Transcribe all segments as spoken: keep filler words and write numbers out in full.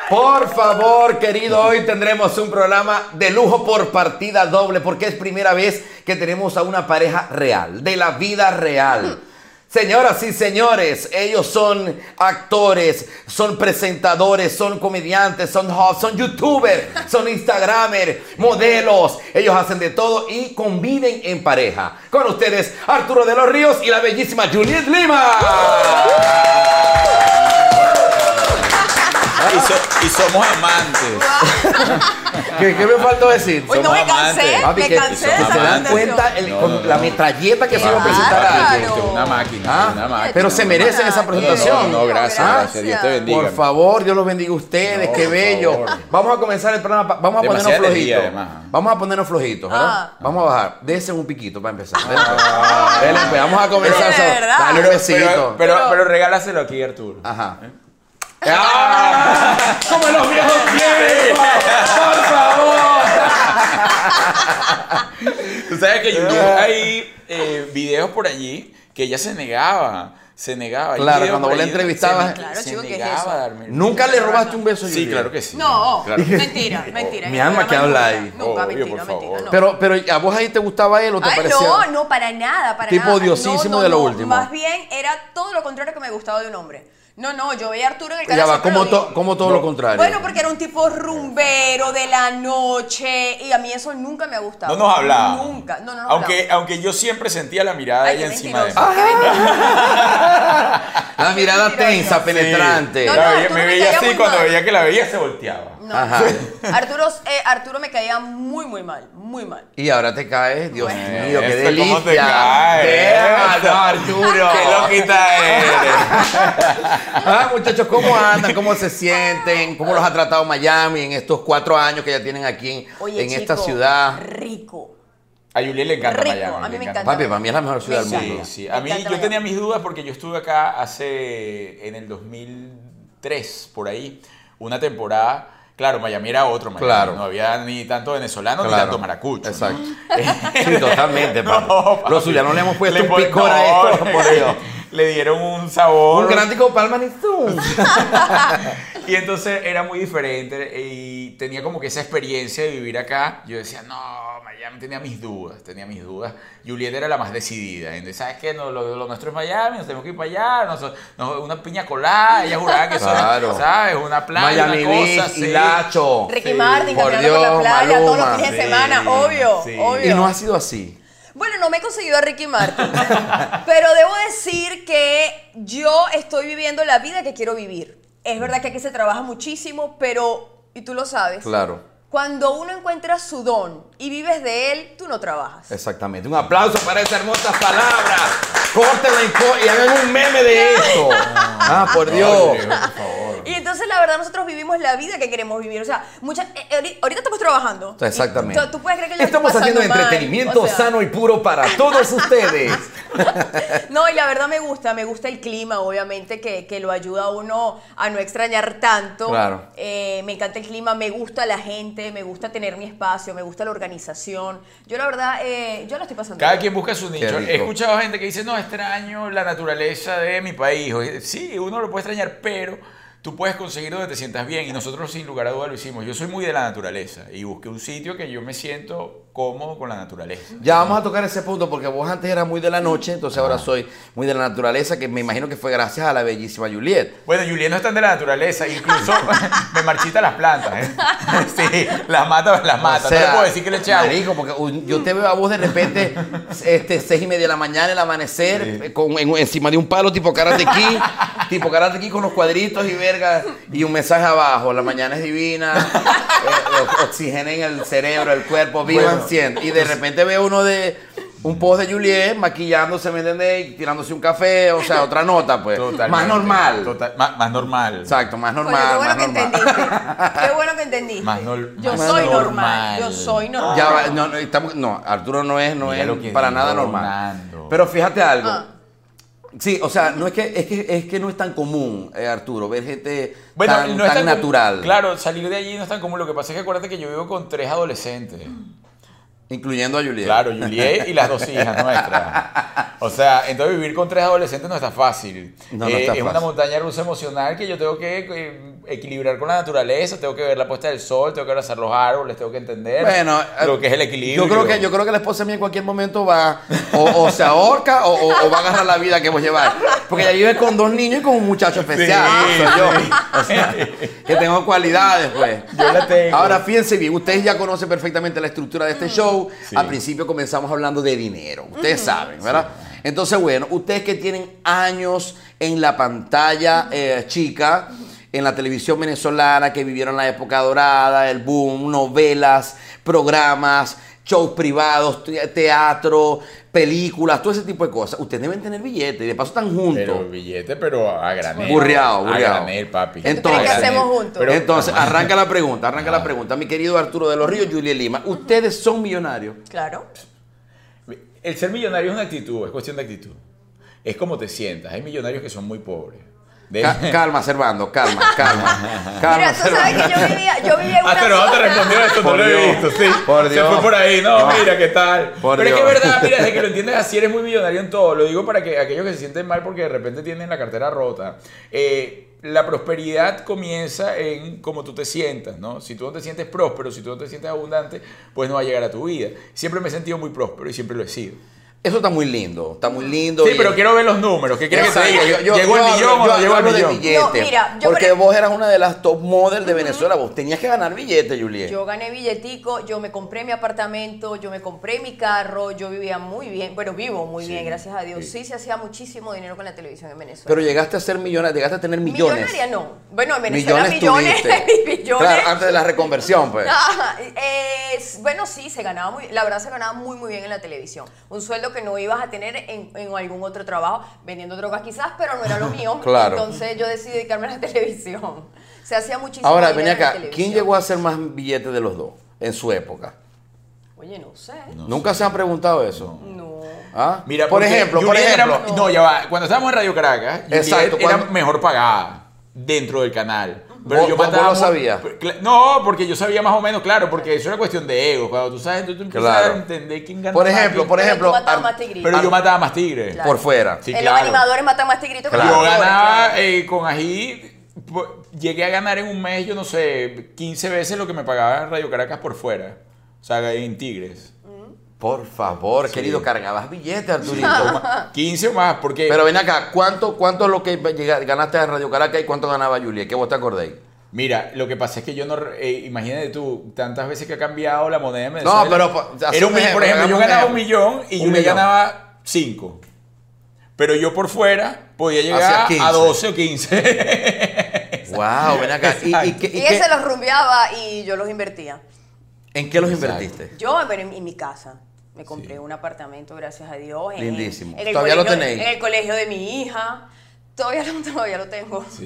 Por favor, querido, hoy tendremos un programa de lujo por partida doble, porque es primera vez que tenemos a una pareja real, de la vida real. Señoras y señores, ellos son actores, son presentadores, son comediantes, son hosts, son youtubers, son instagramers, modelos. Ellos hacen de todo y conviven en pareja. Con ustedes, Arturo de los Ríos y la bellísima Juliet Lima. Y, so, y somos amantes. ¿Qué, ¿Qué me faltó decir? Uy, no me cansé, Papi, me que cansé de ¿se esa dan presentación. cuenta el- No, con no, la no. metralleta que se iba a Claro. presentar a alguien? Esto es una máquina, Ah, una máquina. pero se merecen esa presentación. No, no, gracias, Ah, gracias. Dios te bendiga. Por favor, Dios los bendiga a ustedes, No, qué por bello. favor. Vamos a comenzar el programa, pa- vamos a ponernos Demasiada energía, flojitos. además. Vamos a ponernos flojitos, ¿verdad? Ah. Vamos a bajar. Dese un piquito para empezar. Dele, pues. Dele, pues, vamos a comenzar. Pero de verdad. Dale un Pero, besito. pero, pero regálaselo aquí, Arturo. Ajá. ¡Ah! ¡Como en los viejos tiempos! ¡Por favor! Tú sabes que yo hay eh, videos por allí que ella se negaba. Se negaba. Hay Claro, videos cuando por vos la allí entrevistabas- se- Claro, se chico, ¿qué es negaba eso? a darme- ¿Nunca le robaste un beso a Sí, Juliet? claro que sí. No, Claro. mentira, mentira. Mi En el alma programa que habla nunca, ahí. Nunca, Obvio, mentira, por mentira. favor. No. Pero, pero ¿a vos ahí te gustaba él o te Ay, parecía? no, no, para nada, para Tipo nada. odiosísimo No, no, de lo no, último. Más bien era todo lo contrario que me gustaba de un hombre. No, no, yo veía a Arturo en el Ya canal. va, siempre como, lo to- digo. como todo No. lo contrario. Bueno, porque era un tipo rumbero de la noche y a mí eso nunca me ha gustado. No nos hablaba. Nunca, no, no nos Aunque, hablaba. aunque yo siempre sentía la mirada de Ay, ella qué encima de mí. mentiroso, qué mentiroso. La mirada mentiroso. tensa, penetrante. No, La no, veía- Arturo me me veía caía así, muy cuando mal. veía que la veía se volteaba. No. Ajá. Arturo, eh, Arturo me caía muy, muy mal, muy mal. Y ahora te caes, Dios Bueno. mío, qué Eso, delicia. ¿cómo te cae? Déjalo, Eso. Arturo. ¡Qué loquita eres! Ah, muchachos, ¿cómo andan? ¿Cómo se sienten? ¿Cómo los ha tratado Miami en estos cuatro años que ya tienen aquí en, Oye, en esta chico, ciudad? Rico. A Juliet le encanta Rico, Miami. a mí le me encanta. encanta. Papi, para mí es la mejor ciudad del Me Sí, mundo. sí. Me A mí encanta yo Miami. tenía mis dudas porque yo estuve acá hace, en el dos mil tres, por ahí, una temporada. Claro, Miami era otro Miami. Claro. No había ni tanto venezolano ni Claro. tanto maracucho. ¿no? Exacto. Sí, totalmente, papi. No, papi. Los zulianos le hemos puesto Le un pon- picor a no, esto, le- por Dios. Le dieron un sabor. Un grántico palma ni zoom. Y entonces era muy diferente y tenía como que esa experiencia de vivir acá. Yo decía, no, Miami, tenía mis dudas, tenía mis dudas. Juliet era la más decidida. Entonces, ¿sabes qué? No, lo, lo nuestro es Miami, nos tenemos que ir para allá. Nos, nos- una piña colada, ella juraba que eso Claro. era, ¿sabes? Una playa, Miami una cosa, Beach, sí. Hilacho. Ricky Sí. Martin Por caminando por la Dios, playa todos los Maluma. fines de Sí, semana, obvio, sí. obvio. Y no ha sido así. Bueno, no me he conseguido a Ricky Martin, pero debo decir que yo estoy viviendo la vida que quiero vivir. Es verdad que aquí se trabaja muchísimo, pero, y tú lo sabes, Claro. cuando uno encuentra su don y vives de él, tú no trabajas. Exactamente. Un aplauso para esas hermosas palabras. Córtenla y, co- y hagan un meme de esto. Ah, por Dios. Por favor. Y entonces la verdad nosotros vivimos la vida que queremos vivir. O sea, muchas, eh, ahori- ahorita estamos trabajando. Exactamente. Y Tú, tú puedes creer que yo Estamos estoy haciendo pasando mal, entretenimiento o sea. sano y puro para todos ustedes. No, y la verdad me gusta, me gusta el clima, obviamente, que, que lo ayuda a uno a no extrañar tanto. Claro. Eh, me encanta el clima, me gusta la gente, me gusta tener mi espacio, me gusta la organización. Yo la verdad, eh, yo lo estoy pasando Cada bien. quien busca su nicho. rico. He escuchado gente que dice, no, extraño la naturaleza de mi país. O, sí, uno lo puede extrañar, pero tú puedes conseguir donde te sientas bien. Y nosotros, sin lugar a duda, lo hicimos. Yo soy muy de la naturaleza y busqué un sitio que yo me siento cómodo con la naturaleza. Ya vamos a tocar ese punto porque vos antes eras muy de la noche, entonces ahora soy muy de la naturaleza, que me imagino que fue gracias a la bellísima Juliet. Bueno, Juliet no es tan de la naturaleza, incluso me marchita las plantas, ¿eh? Sí, las mata, las mata. O sea, no le puedo decir que le eché agua. marico, porque un- yo te veo a vos de repente, este, seis y media de la mañana, el amanecer, eh, con, en- encima de un palo tipo Karate Kid, tipo Karate Kid con los cuadritos y verga, y un mensaje abajo, la mañana es divina, eh, oxigenen el cerebro, el cuerpo, vivan Bueno, siendo. Y de repente veo uno de... Un post de Juliet maquillándose, ¿me entendés? Y tirándose un café, o sea, otra nota, pues. Totalmente. Más normal. Total- más, más normal. Exacto, más Coño, normal. qué bueno más que normal. entendiste. Qué bueno que entendiste. Más nor- yo más soy normal. normal. Yo soy normal. Ya va, no, no, estamos- no, Arturo no es, no Mira es lo que para dijo nada normal. Nando. Pero fíjate algo. Ah. Sí, o sea, no es que es que es que no es tan común, eh, Arturo, ver gente Bueno, tan, no es tan tan com- natural. Claro, salir de allí no es tan común. Lo que pasa es que acuérdate que yo vivo con tres adolescentes. Incluyendo a Juliet. Claro, Juliet y las dos hijas nuestras. O sea, entonces vivir con tres adolescentes no está fácil. No, no Eh, está es fácil. una montaña rusa emocional que yo tengo que eh, equilibrar con la naturaleza, tengo que ver la puesta del sol, tengo que abrazar los árboles, tengo que entender Bueno, lo eh, que es el equilibrio. Yo creo que, yo creo que la esposa mía en cualquier momento va o, o se ahorca o, o- o va a agarrar la vida que vos llevar. Porque ella vive con dos niños y con un muchacho especial. Sí, soy yo. sí. O sea, que tengo cualidades, pues. Yo la tengo. Ahora, fíjense bien, ustedes ya conocen perfectamente la estructura de este show. Sí. Al principio comenzamos hablando de dinero. Ustedes saben, ¿verdad? Entonces, bueno, ustedes que tienen años en la pantalla eh, chica, en la televisión venezolana, que vivieron la época dorada, el boom, novelas, programas, shows privados, te- teatro, películas, todo ese tipo de cosas. Ustedes deben tener billetes y de paso están juntos. Pero billete, pero a granel. Burreado, burreado. A granel, papi. ¿Qué tú crees que A granel. hacemos juntos? Pero- Entonces, Ajá. arranca la pregunta, arranca la Ajá. pregunta. Mi querido Arturo de los Ríos, Juliet Lima, ¿ustedes son millonarios? Claro. El ser millonario es una actitud, es cuestión de actitud. Es como te sientas. Hay millonarios que son muy pobres. De- Ca- calma, Servando, calma, calma. calma Mira, tú sabes que yo vivía, yo vivía en una Ah, pero no te zona- respondió esto, no Por lo he Dios. visto, sí. Por Se Dios. fue por ahí, no, No. mira, ¿qué tal? Por pero es Dios. que es verdad, mira, desde que lo entiendes así eres muy millonario en todo. Lo digo para que aquellos que se sienten mal porque de repente tienen la cartera rota. Eh, la prosperidad comienza en cómo tú te sientas, ¿no? Si tú no te sientes próspero, si tú no te sientes abundante, pues no va a llegar a tu vida. Siempre me he sentido muy próspero y siempre lo he sido. Eso está muy lindo, está muy lindo. Sí, y- pero quiero ver los números. ¿Qué quieres que te Exacto, diga? yo- yo- ¿Llegó yo el hablo- millón o yo no llegó el hablo de millón? billete, No, mira, yo porque creo- vos eras una de las top models de Venezuela, vos tenías que ganar billete, Juliet. Yo gané billetico, yo me compré mi apartamento, yo me compré mi carro, yo vivía muy bien, bueno, vivo muy Sí, bien, gracias a Dios. sí. Sí, se hacía muchísimo dinero con la televisión en Venezuela. Pero llegaste a ser millonaria, llegaste a tener millones. Millonaria no. Bueno, en Venezuela Millones millones, tuviste. millones. Claro, antes de la reconversión, pues. Ah, eh, bueno, sí, se ganaba muy, la verdad se ganaba muy muy bien en la televisión. Un sueldo que no ibas a tener en, en algún otro trabajo, vendiendo drogas quizás, pero no era lo mío. Claro. Entonces yo decidí dedicarme a la televisión. Se hacía muchísimo Ahora, dinero ven en la acá, televisión. ¿quién llegó a hacer más billetes de los dos en su época? Oye, no sé. No ¿Nunca se han preguntado eso? No. ¿Ah? Mira, por porque ejemplo, por Juliet era- ejemplo. no, ya va. Cuando estábamos en Radio Caracas, Juliet Exacto, era cuando- mejor pagada dentro del canal. Pero ¿Vos- yo vos- mataba vos lo mu- sabías? Cla- No, porque yo sabía más o menos, claro, porque eso era cuestión de ego. Cuando tú sabes, tú, tú empiezas Claro. a entender quién gana Por más, ejemplo, quién- por Pero ejemplo, tú matabas Ar- más tigritos. Pero yo mataba más tigres. Claro. por fuera. Sí, En claro. los animadores matan más tigritos que Claro. los Yo actores, ganaba claro. eh, con ají, po- llegué a ganar en un mes, yo no sé, quince veces lo que me pagaba Radio Caracas por fuera. O sea, en tigres. Por favor, Sí. querido, cargabas billetes, Arturito. quince o más, porque... Pero ven acá, ¿cuánto, cuánto es lo que llega- ganaste en Radio Caracas y cuánto ganaba Juliet? ¿Qué vos te acordéis? Mira, lo que pasa es que yo no... eh, imagínate tú, tantas veces que ha cambiado la moneda de Venezuela. No, pero, po- haz Era un un mi- ejemplo, por ejemplo, yo hagamos un ganaba ejemplo. un millón y Un yo le millón. ganaba cinco. Pero yo por fuera podía Hacía llegar quince. a doce o quince. Wow, ven acá. ¿Y, y Exacto. qué- y Y qué- ese los rumbeaba y yo los invertía. ¿En qué los Exacto. invertiste? Yo bueno, en, en mi casa. Me compré un apartamento, gracias a Dios. En, Lindísimo. en el ¿Todavía lo colegio- tenéis? En el colegio de mi hija. Todavía lo, todavía lo tengo. Sí.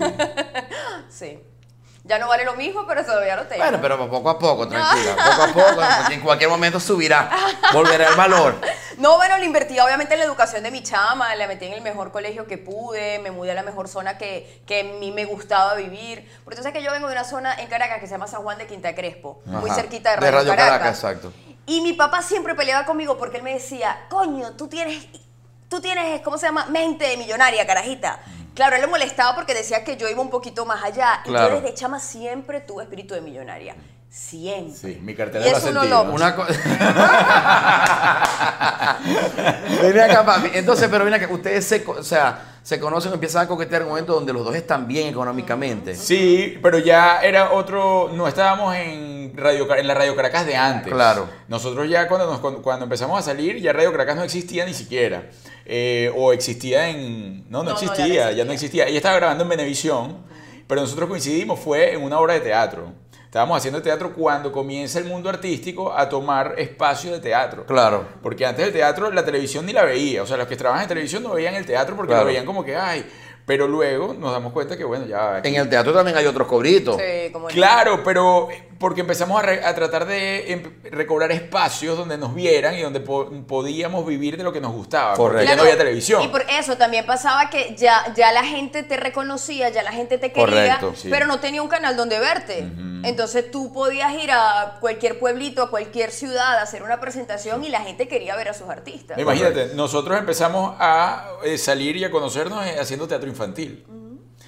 Sí. Ya no vale lo mismo, pero todavía lo tengo. Bueno, pero poco a poco, tranquila. Poco a poco, porque en cualquier momento subirá. Volverá el valor. No, bueno, le invertí obviamente en la educación de mi chama, la metí en el mejor colegio que pude, me mudé a la mejor zona que, que a mí me gustaba vivir. Porque tú sabes que yo vengo de una zona en Caracas que se llama San Juan de Quinta Crespo, muy Ajá. cerquita de De Radio, Radio Caracas. Caracas, exacto. Y mi papá siempre peleaba conmigo porque él me decía, coño, tú tienes, tú tienes, ¿cómo se llama? Mente de millonaria, carajita. Claro, él le molestaba porque decía que yo iba un poquito más allá. Y Claro. yo desde chama siempre tuve espíritu de millonaria. Siempre. Sí, mi cartera Y lo ha eso uno sentido. lo- Una cosa. Ven acá, papi. Entonces, pero ven acá, ustedes se, co- o sea, se conocen, empiezan a coquetear en un momento donde los dos están bien económicamente. Sí, pero ya era otro, no estábamos en Radio Car- en la Radio Caracas de antes. Claro. Nosotros ya cuando, nos- cuando, cuando empezamos a salir, ya Radio Caracas no existía ni siquiera. Eh, o existía en... No, no, No, no, ya no existía, existía. ya no existía. Ella estaba grabando en Venevisión, pero nosotros coincidimos, fue en una obra de teatro. Estábamos haciendo teatro cuando comienza el mundo artístico a tomar espacio de teatro. Claro. Porque antes del teatro la televisión ni la veía. O sea, los que trabajan en televisión no veían el teatro porque Claro. lo veían como que, ay... Pero luego nos damos cuenta que, bueno, ya... aquí- En el teatro también hay otros cobritos. Sí, como el- Claro, pero porque empezamos a, re, a tratar de em, recobrar espacios donde nos vieran y donde po podíamos vivir de lo que nos gustaba. Correcto. Porque ya no había televisión. Y por eso también pasaba que ya, ya la gente te reconocía, ya la gente te quería, Correcto, sí. pero no tenía un canal donde verte. Uh-huh. Entonces tú podías ir a cualquier pueblito, a cualquier ciudad, a hacer una presentación y la gente quería ver a sus artistas. Imagínate, Correcto. nosotros empezamos a eh, salir y a conocernos eh, haciendo teatro infantil. Uh-huh.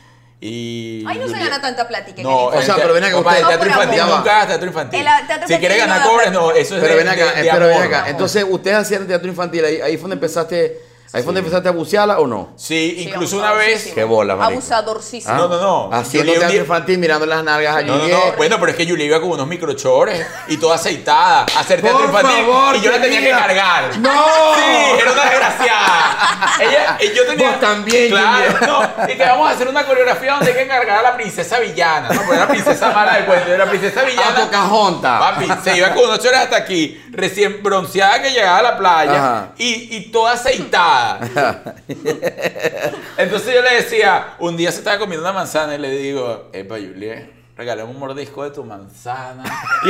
Y Ay, no se gana tanta plática. No, o sea, pero ven acá, usted, no, teatro infantil amor. nunca, teatro infantil. El teatro si quieres ganar no cobres, no, eso es pero de, ven acá, de, de pero amor, ven acá. ¿no? Entonces, ustedes hacían teatro infantil, ahí, ahí fue donde empezaste, ahí fue donde Sí. empezaste a bucearla o no? Sí, Sí, incluso una vez. Qué bola, marico. Abusadorcísimo. ¿Ah? No, no, no. Haciendo Juliet un teatro día- infantil, mirando las nalgas a No, no, Juliet. no. Bueno, pero es que Julia iba con unos microchores y toda aceitada a hacer teatro Por infantil. favor, y yo la tenía querida. que cargar. ¡No! Sí, era una desgraciada. Ella, y yo tenía. Vos también, Claro, Julia. no. Y que vamos a hacer una coreografía donde hay que encargar a la princesa villana. No, porque era la princesa mala del cuento. Era la princesa A villana. Pocahontas. Papi, se iba con unos chores hasta aquí, recién bronceada que llegaba a la playa y, y toda aceitada. Entonces yo le decía, un día se estaba comiendo una manzana y le digo, epa, Juliet, regálame un mordisco de tu manzana. Y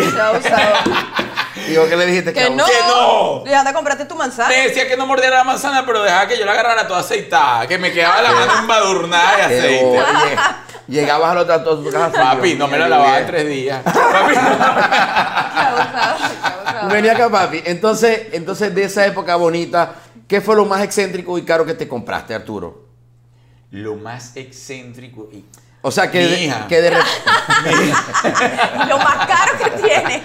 ¿Y vos qué le dijiste? Que no. Que no. Le anda a comprarte tu manzana. me decía que no mordiera la manzana, pero dejaba que yo la agarrara toda aceitada, que me quedaba la mano embadurnada de Qué aceite. bola. Lleg- Llegabas al otro a tu casa. Papi, Dios no me mío, la lavaba en Juliet. tres días. Papi, Qué abusado, qué abusado. Venía acá, papi. Entonces, entonces, de esa época bonita, ¿qué fue lo más excéntrico y caro que te compraste, Arturo? lo más excéntrico y... O sea, que Mi de, hija. que de re- Lo más caro que tiene.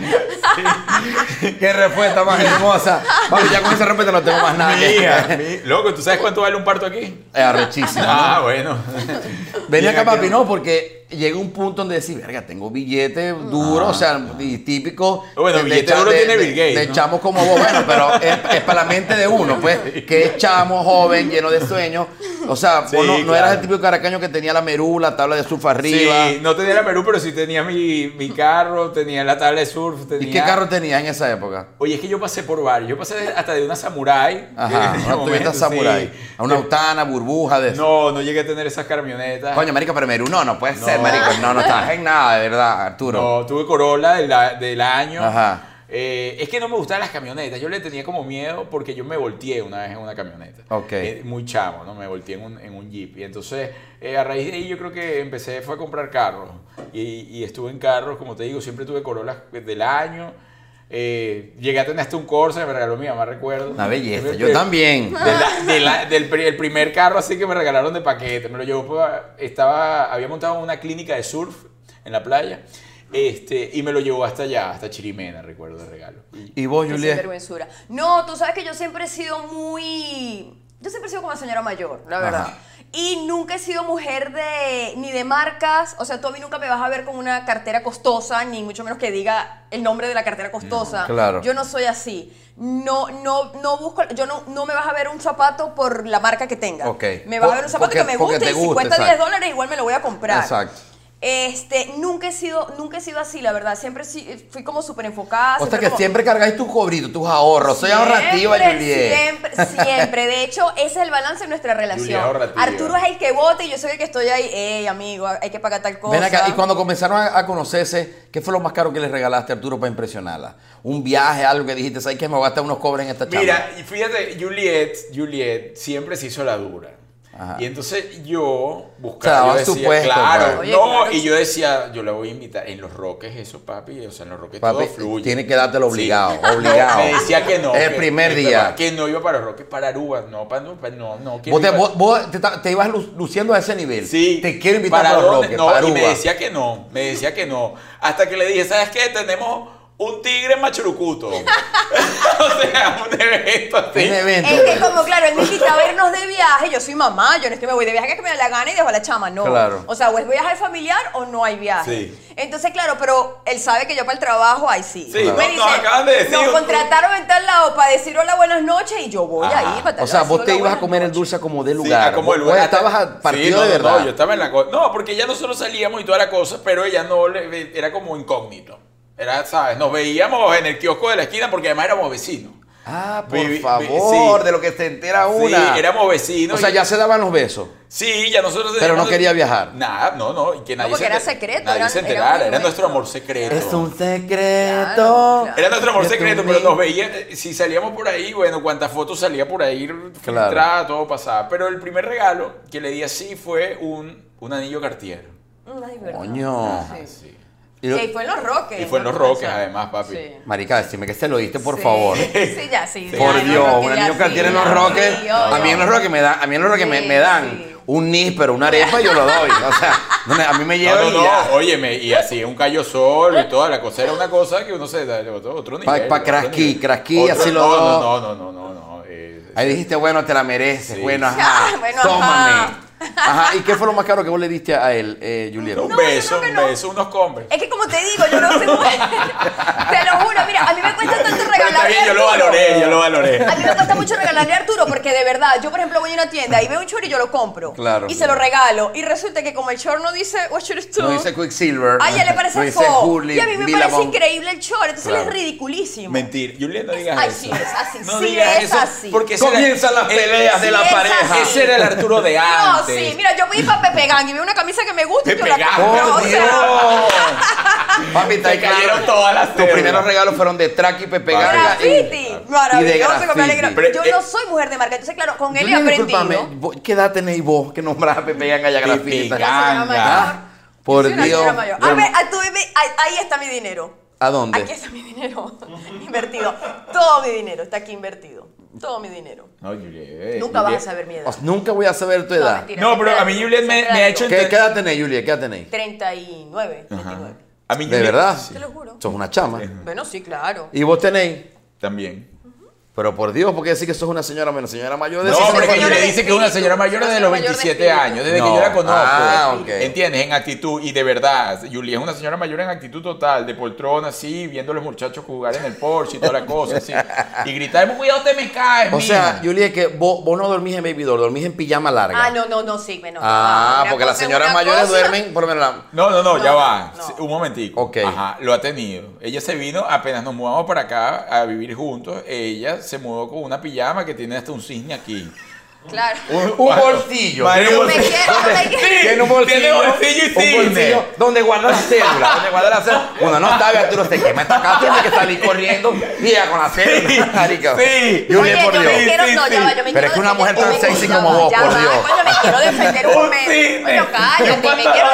Qué respuesta más hermosa. Papi, ya con esa respuesta no tengo más nada. Mi que- hija, mi- Loco, ¿tú sabes cuánto vale un parto aquí? Es arrechísimo. Ah, ¿no? bueno. Venía acá, Mira, papi, que- no, porque llega un punto donde decir, verga, tengo billetes duros, o sea, y típico. Bueno, de- de billete cha- duro de- tiene de- Bill Gates, De ¿no? chamos como vos, bueno, pero es, es para la mente de uno, pues, que es chamo, joven, lleno de sueños. O sea, Sí, vos no, no claro. eras el típico caracaño que tenía la merú, la tabla de surf arriba. Sí, no tenía la Perú, pero sí tenía mi, mi carro, tenía la tabla de surf. Tenía... ¿Y qué carro tenías en esa época? Oye, es que yo pasé por varios. Yo pasé hasta de una Samurai. Ajá, en ese una momento, Toyota Samurai. sí. A una Autana, burbuja de eso. No, no llegué a tener esas camionetas. Coño, marica, pero Merú no, no puede No. ser, marico. No, no estás en nada, de verdad, Arturo. No, tuve Corolla del, a- del año. Ajá. Eh, es que no me gustaban las camionetas. Yo le tenía como miedo porque yo me volteé una vez en una camioneta. Ok. Eh, muy chamo, ¿no? Me volteé en un, en un Jeep. Y entonces, eh, a raíz de ahí, yo creo que empecé fue a comprar carros. Y, y estuve en carros, como te digo, siempre tuve Corollas del año. Eh, llegué a tener hasta un Corsa, me regaló mi mamá, recuerdo. Una belleza, De- yo de- también. de la- de la- del pri- el primer carro así que me regalaron de paquete. Me lo llevó, pa- estaba, había montado una clínica de surf en la playa. Este, y me lo llevó hasta allá, hasta Chirimena, recuerdo de regalo. Y- ¿Y vos, Qué Juliet? sinvergüenzura. No, tú sabes que yo siempre he sido muy... Yo siempre he sido como una señora mayor, la verdad. Ajá. Y nunca he sido mujer de ni de marcas. O sea, tú a mí nunca me vas a ver con una cartera costosa, ni mucho menos que diga el nombre de la cartera costosa. Claro. Yo no soy así. No, no, no busco, yo no, no me vas a ver un zapato por la marca que tenga. Ok. Me vas a Por- ver un zapato porque- que me porque guste te y gusta, si cuesta exacto. diez dólares igual me lo voy a comprar. Exacto. Este, nunca he sido, nunca he sido así, la verdad. Siempre sí- fui como súper enfocada. O sea que como- siempre cargáis tus cobritos, tus ahorros. Soy ahorrativa, Siempre, Juliet. Siempre, siempre. De hecho, ese es el balance de nuestra Juliet relación. ahorrativa. Arturo es el que vota y yo soy el que estoy ahí. Ey, amigo, hay que pagar tal cosa. Ven acá, y cuando comenzaron a, a conocerse, ¿qué fue lo más caro que le regalaste a Arturo para impresionarla? Un viaje, algo que dijiste, ¿sabes qué? Me voy a gastar unos cobres en esta chamba. Mira, y fíjate, Juliet, Juliet siempre se hizo la dura. Ajá. Y entonces yo O sea, buscaba, yo dabas tu decía, puesto, claro, pues. Oye, no, claro. y yo decía, yo la voy a invitar en los Roques, eso, papi, o sea, en los Roques Papi, todo fluye. tiene que dártelo obligado, Sí. obligado. No, me decía que no. El que- primer que- día. Que no iba para los Roques, para Aruba, no, para no, para- no, no. quiero Vos, te, ir para- vos- vos te, ta- te ibas lu- luciendo a ese nivel. Sí. Te quiero invitar ¿Para para los dónde? Roques, No, para y me Aruba. decía que no, me decía que no. Hasta que le dije, ¿sabes qué? Tenemos un tigre en Machurucuto. O sea, un evento así. Un evento. Es que como, claro, él me invitaba a irnos de viaje. Yo soy mamá, yo no es que me voy de viaje, que es que me da la gana y dejo a la chama, no. Claro. O sea, o es viaje familiar o no hay viaje. Sí. Entonces, claro, pero él sabe que yo para el trabajo, ahí sí. Sí, Me no, dice, nos acaban de decir- nos contrataron en tal lado para decir hola, buenas noches y yo voy Ajá. ahí para O sea, decir vos te hola, ibas a buenas comer el noches. dulce como de Sí, lugar. ah, como el Vos lugar. estabas a partido Sí, no, de no, verdad. No, yo estaba en la cosa. No, porque ya nosotros salíamos y toda la cosa, pero ella no le, era como incógnito. Era, ¿sabes? Nos veíamos en el kiosco de la esquina porque además éramos vecinos. Ah, por Vivi- vi- favor, sí. de lo que se entera Sí, una. éramos vecinos. O sea, y- ya se daban los besos. Sí, ya nosotros Pero no teníamos- quería viajar. Nada, no, no. Y que nadie porque se era enter- secreto, Nadie eran- se era enterara. un Era momento. nuestro amor secreto. Es un secreto. Claro, claro. Era nuestro amor de tu secreto, pero vida. nos veía, si salíamos por ahí, bueno, cuántas fotos salía por ahí, filtrada, todo pasaba. Pero el primer regalo que le di así fue un, un anillo Cartier. Ay, verdad. Coño. Sí. Sí. Y lo- Sí, fue en Los Roques. Y fue en ¿no? Los Roques, O sea, además, papi. Sí. Marica, decime que se lo diste, por Sí, favor. Sí, ya, sí. ya, Por en Los Dios, Roques, un ya anillo que sí, tiene en ya, los roques. sí, A mí en los obvio. roques me dan, a mí en los roques me, Sí, me dan sí. un níspero, una arepa y yo lo doy. O sea, no me- a mí me No, lleva no, y no, ya. óyeme, y así, un callo sol y toda la cosa, era una cosa que uno se da otro, otro Pa- nivel. pa' otro crasquí, nivel. crasquí, Otro- así lo no, doy. no, no, no, no, no, eh, Ahí dijiste, bueno, te la mereces. Sí. Bueno, ajá. Bueno, tómame. ajá. Ajá. ¿Y qué fue lo más caro que vos le diste a él, eh, Julieta? un No, yo beso, creo que un no. beso, unos Converse. Es que como te digo, yo no sé mujer. Te lo juro, mira, a mí me cuesta tanto Pero regalarle está bien, yo lo a Arturo. valoré, yo lo valoré. A mí me cuesta mucho regalarle a Arturo porque de verdad, yo por ejemplo voy a una tienda y veo un short y yo lo compro. Claro, Y se claro. lo regalo. Y resulta que como el short no dice what should it do, No dice Quicksilver. a ella le no parece dice fo. Hurley, Y a mí me Billabong. parece increíble el short. Entonces Claro. es ridiculísimo. Mentir, Julieta, no digas así eso. es, así, No sí digas es eso, así. porque ese era- Comienzan las eh, peleas de sí la es pareja. así. Ese era el Arturo de No, antes. sí, mira, yo voy a ir para Pepe Gang y veo una camisa que me gusta y yo la Pepe Gang. compro. ¡Por o Dios! sea, Papi, está Se ahí claro. cayeron todas las Tus cédulas. primeros regalos fueron de Track y Pepe Ganga. graffiti. Maravilloso, que me alegra. Pero, Yo eh, no soy mujer de marca, entonces claro, con él he Julieta, aprendido. discúlpame, vos- ¿qué edad tenéis vos que nombrás a Pepe Ganga y a Pepe Graffiti? Ganga. La señora mayor. Ah, por Yo soy una Dios. señora mayor. Yo A ver, no- a tu bebé, ahí, ahí está mi dinero. ¿A dónde? Aquí está mi dinero invertido. Todo mi dinero está aquí invertido. Todo mi dinero. No, Juliet. Nunca vas a Juliet- saber mi edad. O sea, nunca voy a saber tu No, edad. mentira, No, pero siempre a mí algo, Juliet me- siempre me ha algo. hecho ¿Qué, qué edad tenéis, Juliet? ¿Qué edad tenéis? treinta y nueve, treinta y nueve. A mí ¿De Juliet- verdad? Sí, Te lo juro. Sos una chama. Bueno, sí, claro. ¿Y vos tenéis? también. Pero por Dios, ¿por qué decís que sos una señora menos? Señora mayor de No, sí, porque señora Juliet de dice que es una espíritu, señora mayor una desde los señora mayor de veintisiete espíritu. años, desde No. que yo la conozco. Ah, ok. ¿Entiendes? En actitud, y de verdad, Juliet es una señora mayor en actitud total, de poltrona, así, viendo a los muchachos jugar en el Porsche y toda la cosa, así. Y gritar, cuidado, te me caes, O mija". sea, Juliet, que vos, vos no dormís en baby doll, dormís en pijama larga. Ah, no, no, no, sí, menos. Ah, una porque las cosa es señoras una mayores cosa. duermen, por lo menos la... No, no, no, ya No, va. no. Sí, Un momentico. Ok. Ajá, lo ha tenido. Ella se vino, apenas nos mudamos para acá a vivir juntos, ella se mudó con una pijama que tiene hasta un cisne aquí. Claro. Un bolsillo. Madre, Tiene un Me bolsillo. quiero- ¿Dónde- me quiero- Tiene un bolsillo. Tiene bolsillo y un cisne. bolsillo donde guarda la cédula. Donde guarda la cédula. Cuando no sabe, Arturo se quema esta casa, tiene que salir corriendo y ella con la cédula. Marica. sí. Juliet, Oye, por yo Dios. me quiero, Sí, no, sí. ya va, yo me Pero quiero es que una mujer defender. tan Oye, sexy ya como va, vos, ya por va, Dios. Coño, me quiero defender un Un momento. cisne. Coño, cállate, Un me quiero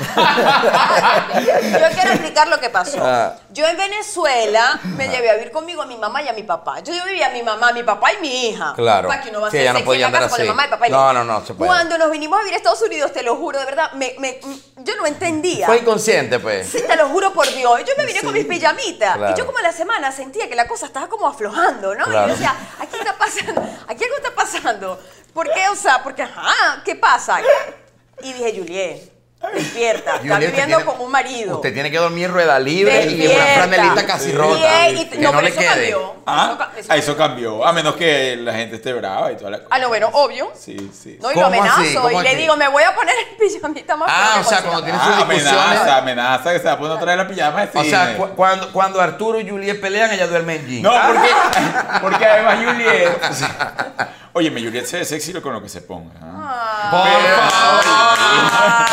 pantalón. Yo quiero explicar lo que pasó. Ah. Yo en Venezuela me llevé a vivir conmigo a mi mamá y a mi papá. Yo, yo vivía a mi mamá, mi papá y mi hija. Claro. Para que uno va a Sí, ser ella no sexy podía en la andar casa con así. la mamá y papá y la No, hija. no, no, se puede. Cuando nos vinimos a vivir a Estados Unidos, te lo juro, de verdad, me, me, yo no entendía. Fue inconsciente, pues. Sí, te lo juro por Dios. Yo me vine con mis pijamitas. Claro. Y yo como a la semana sentía que la cosa estaba como aflojando, ¿no? Claro. Y yo decía, aquí está pasando, aquí algo está pasando. ¿Por qué? O sea, porque, ajá, ¿qué pasa? Y dije, Juliet, despierta. Está Juliet, usted viviendo tiene- con un marido. Usted tiene que dormir rueda libre y Despierta. una franelita casi Sí. rota. Y- y- que no, no pero le eso quede. cambió. Ah, Eso ca- eso ah, eso cambió. A menos que la gente esté brava y toda la cosa. Ah, no, bueno, obvio. Sí, sí. No, y ¿Cómo lo amenazo. así? ¿Cómo Y le así? digo, me voy a poner el pijamita más Ah, feo o sea, que cuando consiga. tiene sus Ah, discusiones. amenaza, amenaza que se va a poner otra vez la pijama de O sea, cine. cu- cuando, cuando Arturo y Juliet pelean, ella duerme en jean. No, porque, porque además Juliet. Oye, mi Juliet se ve sexy con lo que se ponga. ¿ah? Por Pero- favor.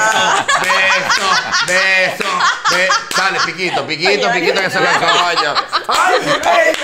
Beso, beso, beso, beso. Dale, piquito, piquito, Ay, piquito que se lo coño. ¡Ay, bello!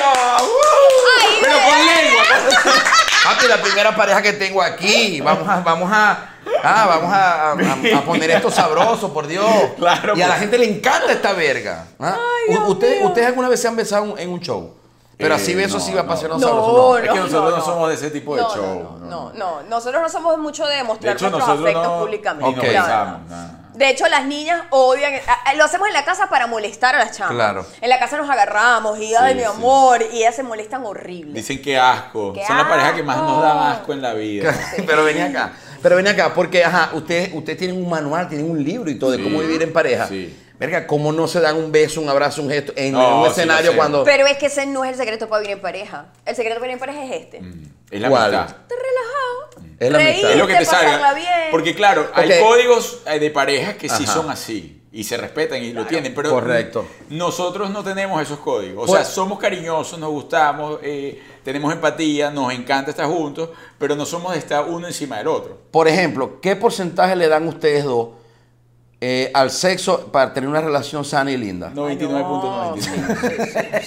Ay, Pero con lengua. Papi, la primera pareja que tengo aquí. Vamos a, vamos a, ah, vamos a, a- a poner esto sabroso, por Dios. Claro, y a la pues. gente le encanta esta verga. ¿ah? Ay, U- Dios ¿Ustedes, mío. ¿Ustedes alguna vez se han besado en un show? Pero Eh, así besos no, sí va no. apasionado No, sabroso. No. Es que nosotros no, somos de ese tipo de No, show. no, no, no, nosotros no somos mucho de De demostrar hecho, nuestros nosotros afectos no públicamente. ni nos Ok. la verdad. besamos, nada. De hecho, las niñas odian. a- a- Lo hacemos en la casa para molestar a las chamas. Claro. En la casa nos agarramos y, ay, Sí, mi sí. amor, y ellas se molestan horrible. Dicen que asco. Qué Son la pareja que más nos dan asco. asco en la vida. Pero venía acá. Pero venía acá, porque ajá, ustedes usted tienen un manual, tienen un libro y todo de Sí. cómo vivir en pareja. Sí. Verga, ¿cómo no se dan un beso, un abrazo, un gesto en No, un sí escenario lo sé. cuando. Pero es que ese no es el secreto para vivir en pareja. El secreto para vivir en pareja es este. Es la ¿Cuál? amistad. Estar relajado. Es la reír, amistad. Es lo que te pasarla salga. bien. Porque claro, hay Ok. códigos eh, de parejas que sí Ajá. son así. y se respetan y lo tienen, pero correcto. nosotros no tenemos esos códigos. O Pues, sea, somos cariñosos, nos gustamos, eh, tenemos empatía, nos encanta estar juntos, pero no somos de estar uno encima del otro. Por ejemplo, ¿qué porcentaje le dan ustedes dos eh, al sexo para tener una relación sana y linda? noventa y nueve punto noventa y nueve.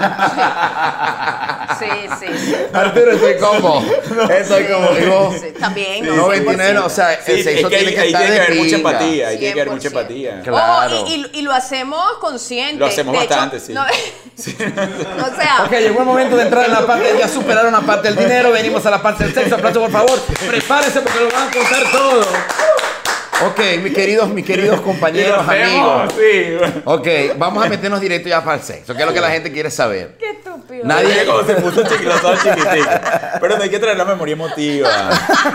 Sí, sí, sí. Arturo, estoy como. Estoy Sí, como. Digo, sí, también, Sí, ¿no? noventa y nueve, o sea, Sí, el sexo es que tiene ahí, que ahí estar tiene que de haber mucha pinga. empatía, ahí tiene que haber mucha cien por ciento. empatía. Claro. Oh, y, y- y lo hacemos consciente. Lo hacemos De hecho, bastante, sí. no- o sea, Ok, llegó el momento de entrar en la parte, ya superaron la parte del dinero, venimos a la parte del sexo. Aplauso, por favor. Prepárense porque lo van a contar todo. Ok, mis queridos, mis queridos compañeros, Y lo hacemos, amigos. sí. Ok, vamos a meternos directo ya para el sexo, que es lo que la gente quiere saber. qué estúpido. Nadie- Mira cómo se puso chiquilosado chiquitico. Pero no hay que traer la memoria emotiva.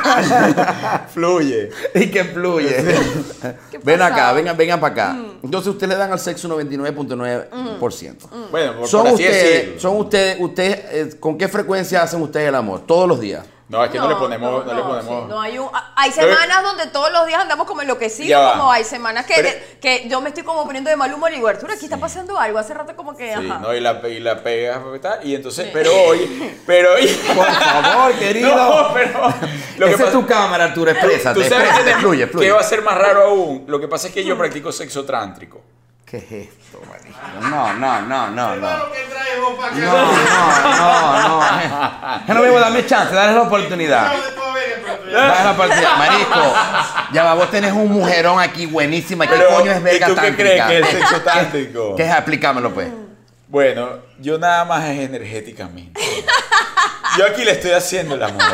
Fluye. Y que fluye. ¿Qué Ven pasa? acá, vengan, vengan para acá. Entonces ustedes le dan al sexo noventa y nueve punto nueve por ciento. Bueno, por, Son por así ustedes, decirlo. son ustedes, ustedes, eh, ¿con qué frecuencia hacen ustedes el amor? Todos los días. No, es que no, le ponemos, no, le no, ponemos. sí, no hay, un- hay semanas donde todos los días andamos como enloquecidos, Ya va. como hay semanas que, Pero- que yo me estoy como poniendo de mal humor y digo, Arturo, aquí está pasando algo, hace rato como que, Sí, ajá. no, y la, y la pegas, ¿verdad? Y entonces, Sí. pero hoy, pero hoy. Por favor, querido. No, pero. Lo que Esa es pasa- tu cámara, Arturo, exprésate, Tú sabes exprésate, que, fluye, fluye. que va a ser más raro aún. Lo que pasa es que yo practico sexo trántrico. ¿Qué es esto, marico? No, no, no, no, no. ¿Qué traes vos para acá? No, no, no. Ya no me voy a darme chance, dale la oportunidad. Dale la oportunidad. Marisco, ya va, vos tenés un mujerón aquí buenísima. ¿Qué Pero, coño es verga ¿y tú qué tántrica? crees que es sexo trántrico? ¿Qué es? Explícamelo, pues. Bueno, yo nada más es energéticamente. Yo aquí le estoy haciendo el amor.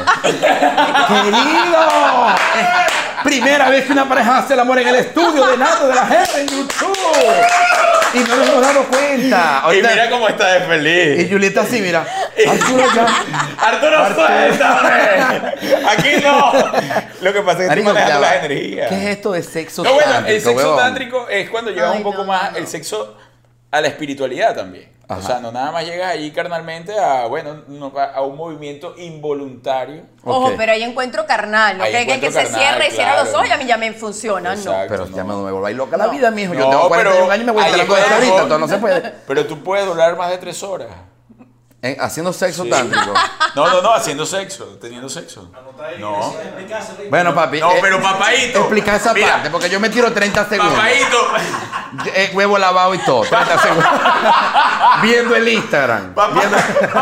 ¡Querido! Es primera vez que una pareja hace el amor en el estudio de Nato de la Jeva en YouTube. Y no nos hemos dado cuenta. Y Ahorita- mira cómo está de y feliz. Julieta así, mira. Arturo ya. Arturo, Arturo. suéltame. Aquí no. Lo que pasa es que Marico, estoy ya manejando va. las energías. ¿Qué es esto de sexo No, bueno, tántrico, el sexo huevón? tántrico es cuando llevas Ay, un poco no, más no. el sexo a la espiritualidad también. Ajá. O sea, no nada más llegas allí carnalmente a, bueno, no, a a un movimiento involuntario. Ojo, Ok. pero hay encuentro carnal, ¿no? Hay Que, que, que encuentro se carnal, cierra y cierra claro. los ojos y a mí ya me funciona, ¿no? Exacto. Pero no. ya me, me vuelvo ahí loca la No. vida, mijo. Yo No, tengo cuarenta y un pero años y me voy a ahí enterar con es esto cuando- ahorita, entonces no se puede. Pero tú puedes durar más de tres horas. Eh, haciendo sexo Sí. tántrico. No, no, no, haciendo sexo, teniendo sexo. No. Bueno, papi. No, eh, pero papaíto. Explica esa Mira, parte, porque yo me tiro treinta segundos. Papaíto. Eh, huevo lavado y todo. treinta segundos. Viendo el Instagram. Papá. Viendo-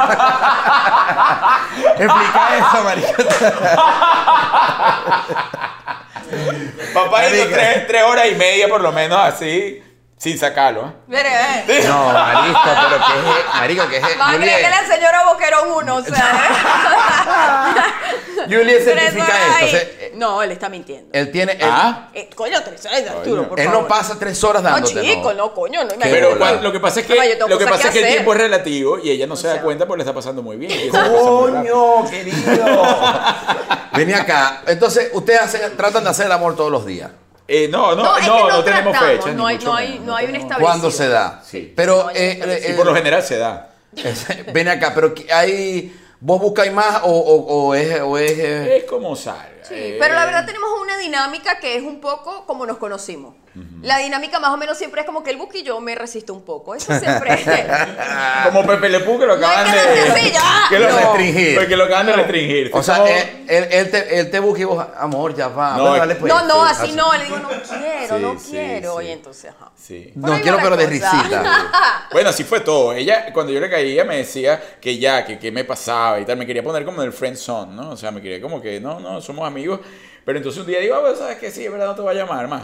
Explica eso, marica. Papaíto, Marica. tres, tres horas y media por lo menos así, sin sacarlo. ¿eh? Mire, eh. No, marico, pero ¿qué es? Marico, ¿qué es? Van a creer que Juliet, la señora Boquerón uno, o sea, ¿eh? Juliet Tres certifica horas esto. ahí. o sea, eh, No, él está mintiendo. él tiene. Él, Ah. Eh, coño, tres horas de Arturo, Coño. por él favor. no pasa tres horas No, dándote. chico, no, coño, no. Qué imagínate. Pero bola. cuando- lo que pasa es que, Mamá, yo tengo lo que, cosas pasa es que el hacer. tiempo es relativo y ella no se da sea. cuenta porque le está pasando muy bien. y eso le pasa muy rápido. Coño, querido. Vení acá. Entonces, ustedes hacen- tratan de hacer el amor todos los días. Eh, no, no, No, no, es que no, no tenemos tratamos, fecha. no ni hay- mucho no hay- menos, no hay un tenemos- establecido. ¿Cuándo se da? Sí. Pero, No hay eh, establecido. eh, Y por lo general se da. ven acá, pero ¿qué- hay, ¿vos buscáis más o, o- o es, o es eh, Es como salga. Sí, eh. pero la verdad tenemos una dinámica que es un poco como nos conocimos. La dinámica más o menos siempre es como que el Buki y yo me resisto un poco. Eso siempre es. Como Pepe Le Pew que lo No hay acaban que de... decir así, ya. que lo No. restringir. Porque lo acaban de restringir. O sea, Como- él, él, él te, él te busca y vos, amor, ya va. No, bueno, es- dale, pues. No, no, sí, así así. no. Le digo, no quiero, Sí, no sí, quiero. sí. Y entonces, ajá. Sí. No Por ahí quiero, va pero la de cosa. risita. Bueno, así fue todo. Ella, cuando yo le caía, me decía que ya, que qué me pasaba y tal. Me quería poner como en el friend zone, ¿no? O sea, me quería como que, no, no, somos amigos. Pero entonces un día digo, ah, pues, ¿sabes qué? Sí, es verdad, no te voy a llamar más.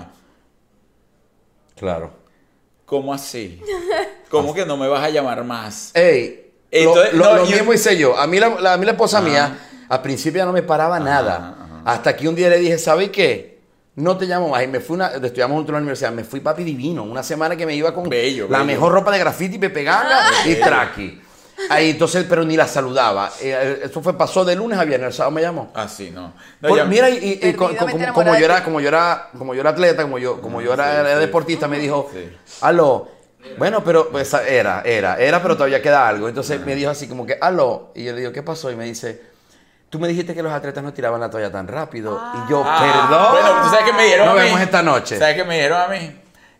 Claro. ¿Cómo así? ¿Cómo que no me vas a llamar más? Ey, Entonces, lo, lo- no, lo yo- mismo hice yo. A mí la, la- a mí la esposa mía, al principio ya no me paraba nada. Hasta que un día le dije, ¿sabes qué? No te llamo más. Y me fui, una, estudiamos juntos en la universidad, me fui papi divino. Una semana que me iba con Bello, la bello. mejor ropa de graffiti, Pepe Ganga y Traki. Ahí entonces, pero ni la saludaba. Eh, Eso fue, pasó de lunes a viernes, el sábado me llamó. Ah, sí, no. No, Por- ya- mira, y, y- y co- Perdidamente co- como, enamorada como de yo era, ti. como yo era, como yo era atleta, como yo, como yo era, sí, era sí. deportista, me dijo, Sí. aló, bueno, pero pues, era, era, era, pero todavía queda algo. Entonces me dijo así como que, aló, y yo le digo, ¿qué pasó? Y me dice, tú me dijiste que los atletas no tiraban la toalla tan rápido. Y yo, Ah, perdón. Bueno, ¿tú sabes qué me dieron Nos a mí? vemos esta noche. ¿Sabes qué me dieron a mí?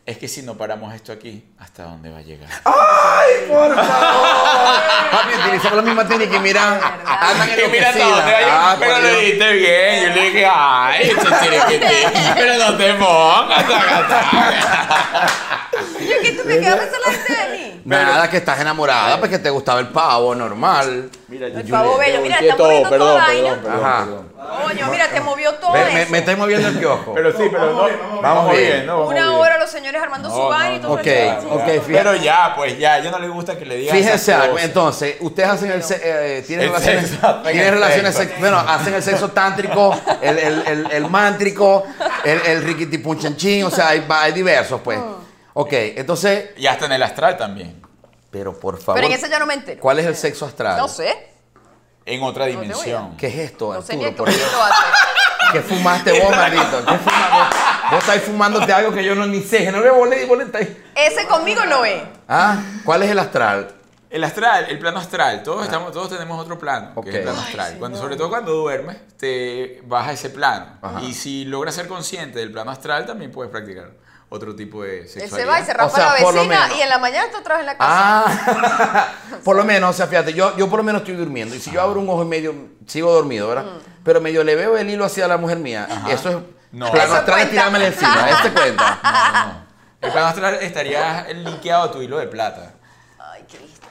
es que si no paramos esto aquí, ¿hasta dónde va a llegar? ¡Ay, por favor! Papi, utilizamos la misma técnica y mira, andan Que mira hasta dónde va a llegar. Ah, Pero por lo Dios. dijiste bien. Yo le dije, ay, chichiriquiti. Pero no te pongas, taca, Yo que tú me quedas pensando la gente de mí. Nada, que estás enamorada, porque te gustaba el pavo, normal. Mira, El pavo bello, mira, está moviendo perdón, toda perdón, vaina. perdón, Ajá. perdón. Coño, mira, te movió todo Ve, me, eso. me estoy moviendo el kiosco. Pero sí, pero no. Vamos bien. bien, ¿no? Vamos Una bien. hora los señores armando su No, vaina no, y todo ok, eso. ok, fíjate. Pero ya, pues ya, a ella no le gusta que le digan. Fíjense esas algo, cosas. entonces, ustedes hacen el se- eh, tienen El relaciones, sexo, hacen tienen el relaciones sexo. sex- bueno, hacen el sexo tántrico, el, el, el, el mántrico, el, el riquitipunchanchín, o sea, hay, va- hay diversos, pues. Ok, entonces, Y hasta en el astral también. pero por favor, Pero en ese ya no me entero. ¿cuál es el sexo astral? No sé. En otra tengo dimensión. ¿Qué es esto, No sé Arturo? ni Por cómo Dios? lo hace. ¿Qué fumaste vos, maldito? ¿Qué fumaste? Vos estáis fumándote algo que yo no ni sé, que no le volé y volé. Ese conmigo no es. Ah, ¿cuál es el astral? El astral, el plano astral, todos, estamos, todos tenemos otro plano, Ok. que es el plano Ay, astral. señor. Cuando, sobre todo cuando duermes, te vas a ese plano. Ajá. Y si logras ser consciente del plano astral, también puedes practicar otro tipo de Él sexualidad. se va y se O raspa sea, la por lo vecina menos. y en la mañana está otra vez en la casa. Ah, por lo menos, o sea, fíjate, yo, yo por lo menos estoy durmiendo. Y si yo abro un ojo y medio, sigo dormido, ¿verdad? Pero medio le veo el hilo hacia la mujer mía. Eso es No. plano Eso astral, cuenta. tirármela encima. Este cuenta. No, no, no. El plano astral estaría linkeado a tu hilo de plata. Ay, Cristo.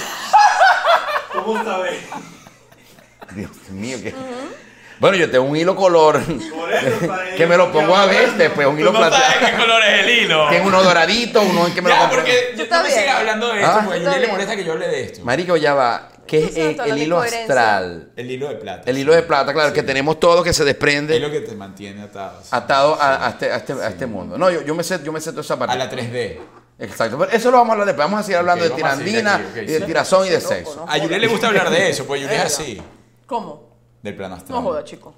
¿Cómo sabes? Dios mío, que. Bueno, yo tengo un hilo color Por eso, para que me lo pongo a veces, pues un hilo plateado. qué color es el hilo. Tengo uno doradito, uno en que me lo Ya, compré. porque Tú yo no me también. sigas hablando de esto, Ah. porque a Tú Julián le también. molesta que yo hable de esto. Marico, ya va. ¿Qué es Exacto, el, el la hilo incoherencia. astral? El hilo de plata. El hilo de plata, claro, que tenemos todo que se Es desprende lo que te mantiene atado. sí. atado a, a este, a, este, a este mundo. No, yo, yo me sé, yo me sé toda esa parte. A la tres D. Exacto, pero eso lo vamos a hablar después. Vamos a seguir hablando Ok, de vamos a seguir tirandina aquí, ok, y de sí. tirazón y de Loco, sexo. ¿no? A Julián le gusta hablar de eso, pues Julián es así. ¿Cómo? Del plano astral. No joda, chico.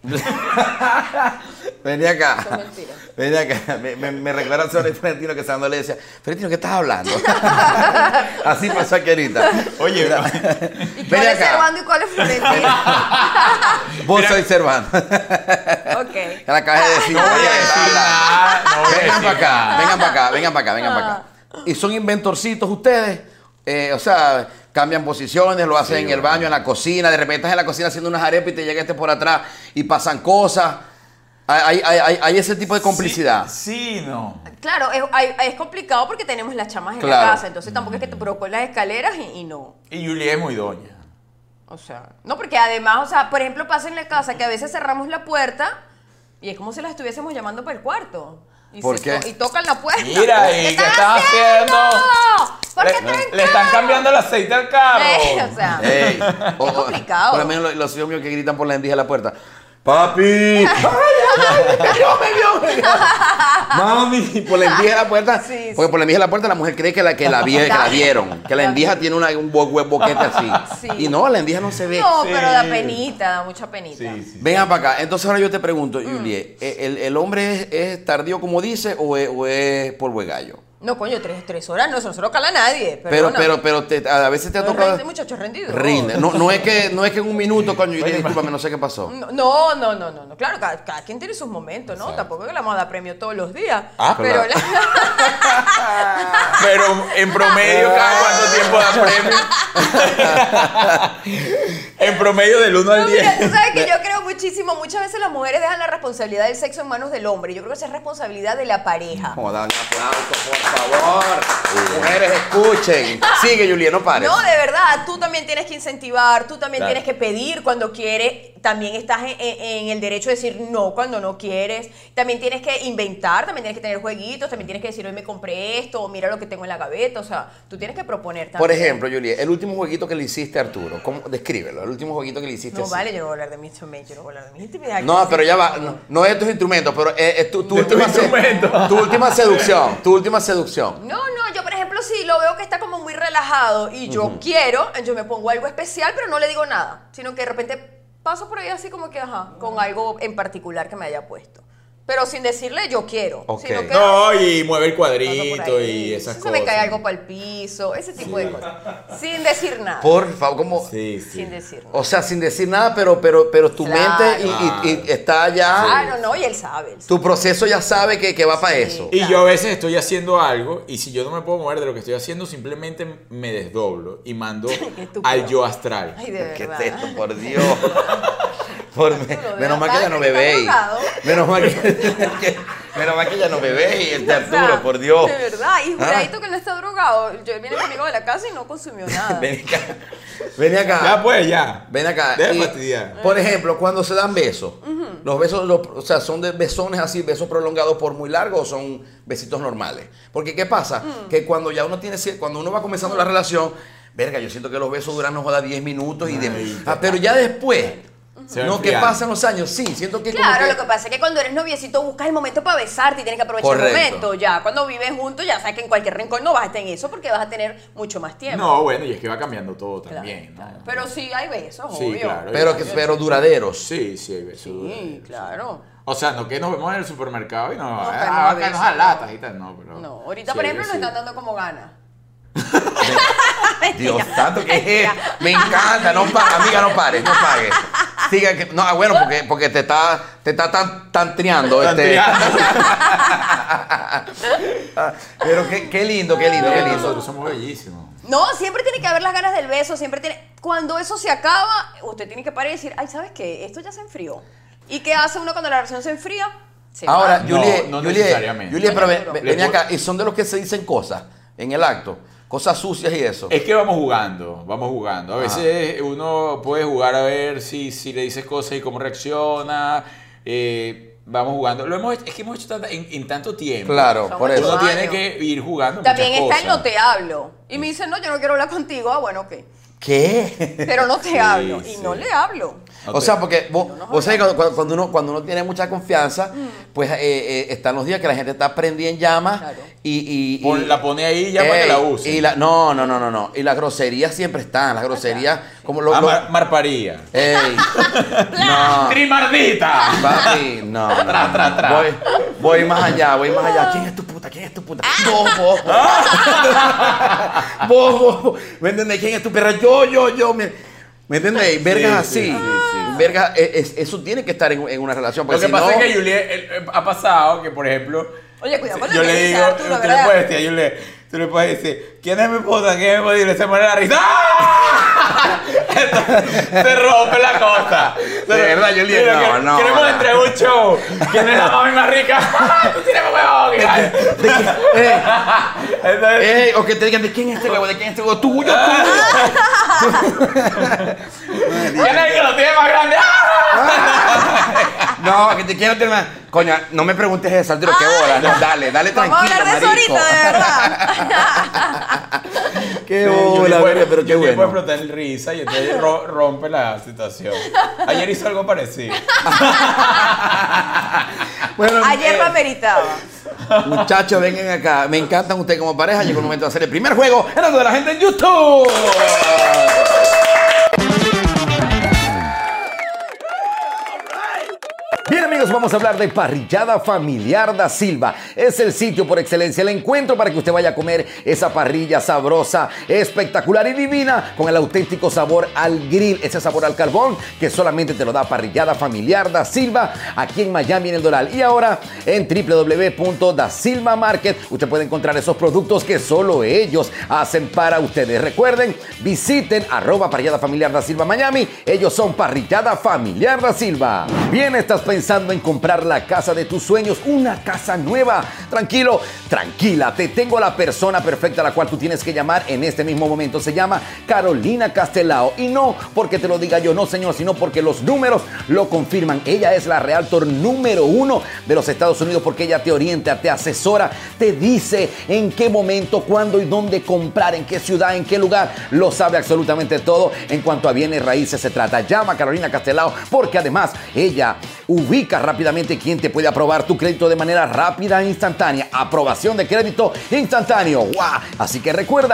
Vení acá. Eso es mentira. Vení acá. Me, me, me recuerda sobre Florentino que Sandro le decía, Florentino, ¿qué estás hablando? Así pasó aquí ahorita. Oye, Mira, ¿Y Ven cuál es acá. Servando y cuál es Florentino? Vos Mira. sois Servando. Ok. Que la acabas de decir. no voy a Oye, decir habla. nada. No voy a Vengan decir para acá, nada. vengan para acá, vengan para acá, vengan para acá. Y son inventorcitos ustedes. Eh, o sea, cambian posiciones, lo hacen Sí, en el bueno. baño, en la cocina. De repente estás en la cocina haciendo unas arepas y te llega este por atrás y pasan cosas. Hay, hay, hay, hay ese tipo de complicidad. Sí, sí, no. Claro, es, hay- es complicado porque tenemos las chamas en Claro. la casa, entonces tampoco es que te provoques las escaleras y, y no. Y Julián es muy doña. O sea, no, porque además, o sea, por ejemplo, pasa en la casa que a veces cerramos la puerta y es como si la estuviésemos llamando para el cuarto. Y ¿Por se qué? to- y tocan la puerta. Mira, ¿y qué están estás haciendo? ¿Por qué Le, traen le están carro? cambiando el aceite al carro. Eh, o sea, Ey, o- o- complicado. Por lo menos los, los hijos míos que gritan por la endija de la puerta. ¡Papi! ¡Ay, ay! ¡Me cayó, me vio, me vio! ¡Mami! Por la endija de la puerta. Sí, sí. Porque por la endija de la puerta la mujer cree que la, que la, vie- que la vieron. Que la endija tiene una, un bo- buen boquete así. Sí. Y no, la endija no se ve. no, Sí. pero da penita, da mucha penita. Sí, sí. Vengan para acá. Entonces ahora yo te pregunto, Julie, ¿el, el hombre es, es tardío como dice o es, o es polvo de gallo? No, coño, tres, tres horas no, eso no se lo cala a nadie. Pero, perdona. pero, pero te- a veces te ha No, tocado... rinde, muchacho, rendido. Rinde. No, no, es que, no es que en un minuto, coño, Julie, discúlpame, no sé qué pasó. No, no, no, no, no, no. Claro, cada, cada quien tiene sus momentos, ¿no? Exacto. Tampoco es que le vamos a dar premio todos los días. Ah, pero claro. la- Pero en promedio, ¿cada cuánto tiempo da premio? En promedio del uno al No, mira, tú diez. sabes que yo creo muchísimo, muchas veces las mujeres dejan la responsabilidad del sexo en manos del hombre. Yo creo que esa es responsabilidad de la pareja. Joda, un aplauso, por favor. Mujeres, escuchen. Sigue, Julia, no pares. No, de verdad, tú también tienes que incentivar, tú también Claro. tienes que pedir cuando quieres, también estás en, en- en el derecho de decir no cuando no quieres, también tienes que inventar, también tienes que tener jueguitos, también tienes que decir hoy me compré esto, o mira lo que tengo en la gaveta, o sea, tú tienes que proponer también. Por ejemplo, Julia, el último jueguito que le hiciste a Arturo, ¿cómo? Descríbelo, el último jueguito que le hiciste. No así. vale, yo no voy a hablar de mis instrumentos, yo no voy a hablar de mis intimidades. No, pero ya va, no, no es tus instrumentos, pero es, es tu, tu De tus última se- instrumentos. tu última seducción, tu última seducción. No, no, yo por ejemplo si lo veo que está como muy relajado y yo quiero, yo me pongo algo especial, pero no le digo nada, sino que de repente paso por ahí así como que, ajá, con algo en particular que me haya puesto. Pero sin decirle yo quiero. Ok. Sino que, No, y mueve el Paso por cuadrito ahí, y esas se cosas. me cae algo para el piso, ese tipo de cosas. Sin decir nada. Por favor, como... Sí, sí. Sin decir nada. O sea, sin decir nada, pero, pero, pero tu Claro. mente y, y- y está ya... Claro, no, y él sabe. Él sabe. Tu proceso ya sabe que, que va para Sí. eso. Y Claro. yo a veces estoy haciendo algo y si yo no me puedo mover de lo que estoy haciendo, simplemente me desdoblo y mando estúpido. al yo astral. Ay, de ¿Qué verdad. es esto? Por Dios. Por me- Arturo, de menos mal que verdad ya no que está bebéis. drogado. Menos mal que, que- menos mal que ya no bebéis, este O sea, Arturo, por Dios. De verdad, y Ah. juradito que no está drogado. Yo viene conmigo de la casa y no consumió nada. Ven acá. Ven acá. Ya pues, ya. Ven acá. Deja Y, de fastidiar. por ejemplo, cuando se dan besos, los besos, los- o sea, son de besones así, besos prolongados por muy largos o son besitos normales. Porque ¿qué pasa? Que cuando ya uno tiene, cier- cuando uno va comenzando la relación, verga, yo siento que los besos duran no joda diez minutos y de, Ay, ah, pero ya después, Se va no que enfriando. pasan los años, sí, siento que como Claro, que- lo que pasa es que cuando eres noviecito buscas el momento para besarte y tienes que aprovechar Correcto. el momento. Ya cuando vives juntos, ya sabes que en cualquier rincón no vas a estar en eso porque vas a tener mucho más tiempo. No, bueno, y es que va cambiando todo Claro, también, ¿no? claro. Pero sí hay besos, Sí, obvio. claro. pero, que, pero duraderos. Sí, sí, hay besos. Sí, claro. O sea, no que nos vemos en el supermercado y no, No, ah, caemos a va a caernos besos, a no. latas y tal, no, pero... No, ahorita sí, por hay ejemplo nos besitos. están dando como ganas. Dios santo, ¿qué es? Me encanta, no pagues, amiga, no pares, no pagues. Siga que, no, ah, bueno, porque, porque te está, te está tan, tantriando. Este. Ah, pero qué, qué lindo, qué lindo, qué lindo. Nosotros somos bellísimos. No, siempre tiene que haber las ganas del beso, siempre tiene... Cuando eso se acaba, usted tiene que parar y decir, ay, ¿sabes qué? Esto ya se enfrió. ¿Y qué hace uno cuando la relación se enfría? Se Ahora, va. No, Julie, no Julie, necesariamente. Julie, pero ven, Le ven- puedo- ven acá, y son de los que se dicen cosas en el acto, cosas sucias y eso. Es que vamos jugando, vamos jugando. A veces uno puede jugar a ver si, si le dices cosas y cómo reacciona. eh, vamos jugando. Lo hemos hecho- es que hemos hecho tanta- en, en tanto tiempo. Claro, Son por muchos eso. Uno tiene años. que ir jugando También muchas está el no cosas. te hablo. Y me dice, no, yo no quiero hablar contigo. Ah, bueno, ok. ¿Qué? Pero no te Sí, hablo. Y sí. no le hablo. No O te- sea, porque vos, No nos vos sabés que cuando, cuando uno, cuando uno tiene mucha confianza, pues eh, eh, están los días que la gente está prendida en llamas Claro. y, y- y- Pon- la pone ahí ya para que Ey, la use. Y la, no, no, no, no, no. Y las groserías siempre están, las groserías como lo... Ah, lo- mar- marparía. Ey, no, ¡Trimardita! papi, no, no, Tra, no, tra, no. tra. Voy, voy más allá, voy más allá. ¿Quién es tu puta? ¿Quién es tu puta? Vos, vos, vos. Vos, vos, vos. ¿Me entendés? ¿Quién es tu perra? Yo, yo, yo. ¿Me, ¿me entendés? Vergas sí, así. sí, sí. Vergas, eh, es- eso tiene que estar en, en una relación. Lo Porque que si pasa no, es que Juliet eh, eh, ha pasado que, por ejemplo, Oye, cuidado con lo yo que le dice digo, Arturo, tú le ¿verdad? puedes decir a Juliet, tú le puedes decir, ¿quién es mi puta? ¿Quién es mi puta? Y le se muere la risa. ¡Ah! Entonces, se rompe la cosa. De verdad, Juliet, Mira, no, que- no, Queremos no. entre un show. ¿Quién es la mami más rica? ¡Ah! ¡Tú tienes huevón! eh, Entonces, eh, o que te digan, ¿de quién es este huevo? ¿De quién es este huevo? Tuyo, tuyo. ¿quién es el que lo tiene más grande? ¡Ah! No, que te quiero terminar. Coño, no me preguntes eso, Arturo, qué bola. No, dale, dale Vamos a tranquilo, hablar de eso marico. ahorita, de verdad. Qué Sí, Juliet bola, puede- verga, pero qué Juliet puede bueno. explotar en risa y entonces ro- rompe la situación. Ayer hizo algo parecido. Bueno, Ayer eh, lo ameritaba. muchachos, vengan acá. Me encantan ustedes como pareja. Llegó el momento de hacer el primer juego en el de la gente en YouTube. Bien, amigos, vamos a hablar de Parrillada Familiar da Silva. Es el sitio por excelencia, el encuentro para que usted vaya a comer esa parrilla sabrosa, espectacular y divina con el auténtico sabor al grill, ese sabor al carbón que solamente te lo da Parrillada Familiar da Silva aquí en Miami, en el Doral. Y ahora en w w w punto da silva market usted puede encontrar esos productos que solo ellos hacen para ustedes. Recuerden, visiten arroba Parrillada Familiar da Silva Miami. Ellos son Parrillada Familiar da Silva. Bien, estás pensando en comprar la casa de tus sueños, una casa nueva. Tranquilo, tranquila, te tengo la persona perfecta a la cual tú tienes que llamar en este mismo momento. Se llama Carolina Castelao. Y no porque te lo diga yo, no señor, sino porque los números lo confirman. Ella es la realtor número uno de los Estados Unidos porque ella te orienta, te asesora, te dice en qué momento, cuándo y dónde comprar, en qué ciudad, en qué lugar. Lo sabe absolutamente todo en cuanto a bienes raíces se trata. Llama a Carolina Castelao porque además ella ubica rápidamente quién te puede aprobar tu crédito de manera rápida e instantánea. Aprobación de crédito instantáneo. ¡Wow! Así que recuerda,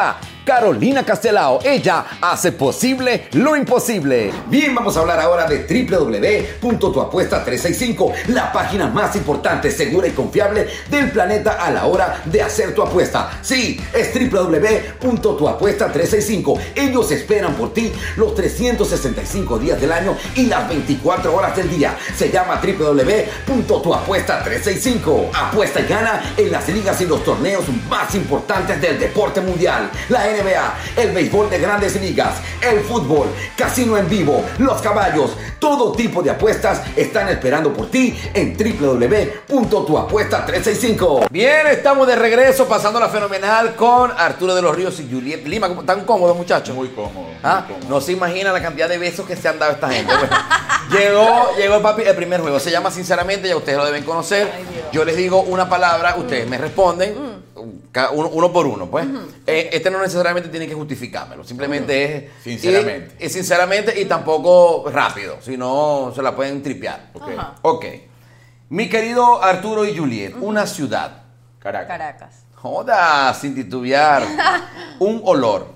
Carolina Castelao. Ella hace posible lo imposible. Bien, vamos a hablar ahora de doble u doble u doble u punto tu apuesta trescientos sesenta y cinco, la página más importante, segura y confiable del planeta a la hora de hacer tu apuesta. Sí, es doble u doble u doble u punto tu apuesta trescientos sesenta y cinco. Ellos esperan por ti los trescientos sesenta y cinco días del año y las veinticuatro horas del día. Se llama doble u doble u doble u punto tu apuesta trescientos sesenta y cinco. Apuesta y gana en las ligas y los torneos más importantes del deporte mundial. La N B A, el béisbol de grandes ligas, el fútbol, casino en vivo, los caballos, todo tipo de apuestas están esperando por ti en doble u doble u doble u punto tu apuesta trescientos sesenta y cinco. Bien, estamos de regreso pasándola fenomenal con Arturo de los Ríos y Juliet Lima. ¿Están cómodos, muchachos? Muy cómodo. ¿Ah? Muy cómodo. No se imagina la cantidad de besos que se han dado esta gente. Bueno, llegó, llegó el, papi, el primer juego. Se llama Sinceramente, ya ustedes lo deben conocer. Ay, Dios. Yo les digo una palabra, ustedes me responden. Cada Uno, uno por uno, pues. Eh, este no necesariamente tiene que justificármelo. Simplemente es. Sinceramente. Y, y sinceramente y tampoco rápido. Si no, se la pueden tripear. Ok. Ajá. Ok. Mi querido Arturo y Juliet, una ciudad. Caracas. Caracas. Joda, sin titubear. Un olor.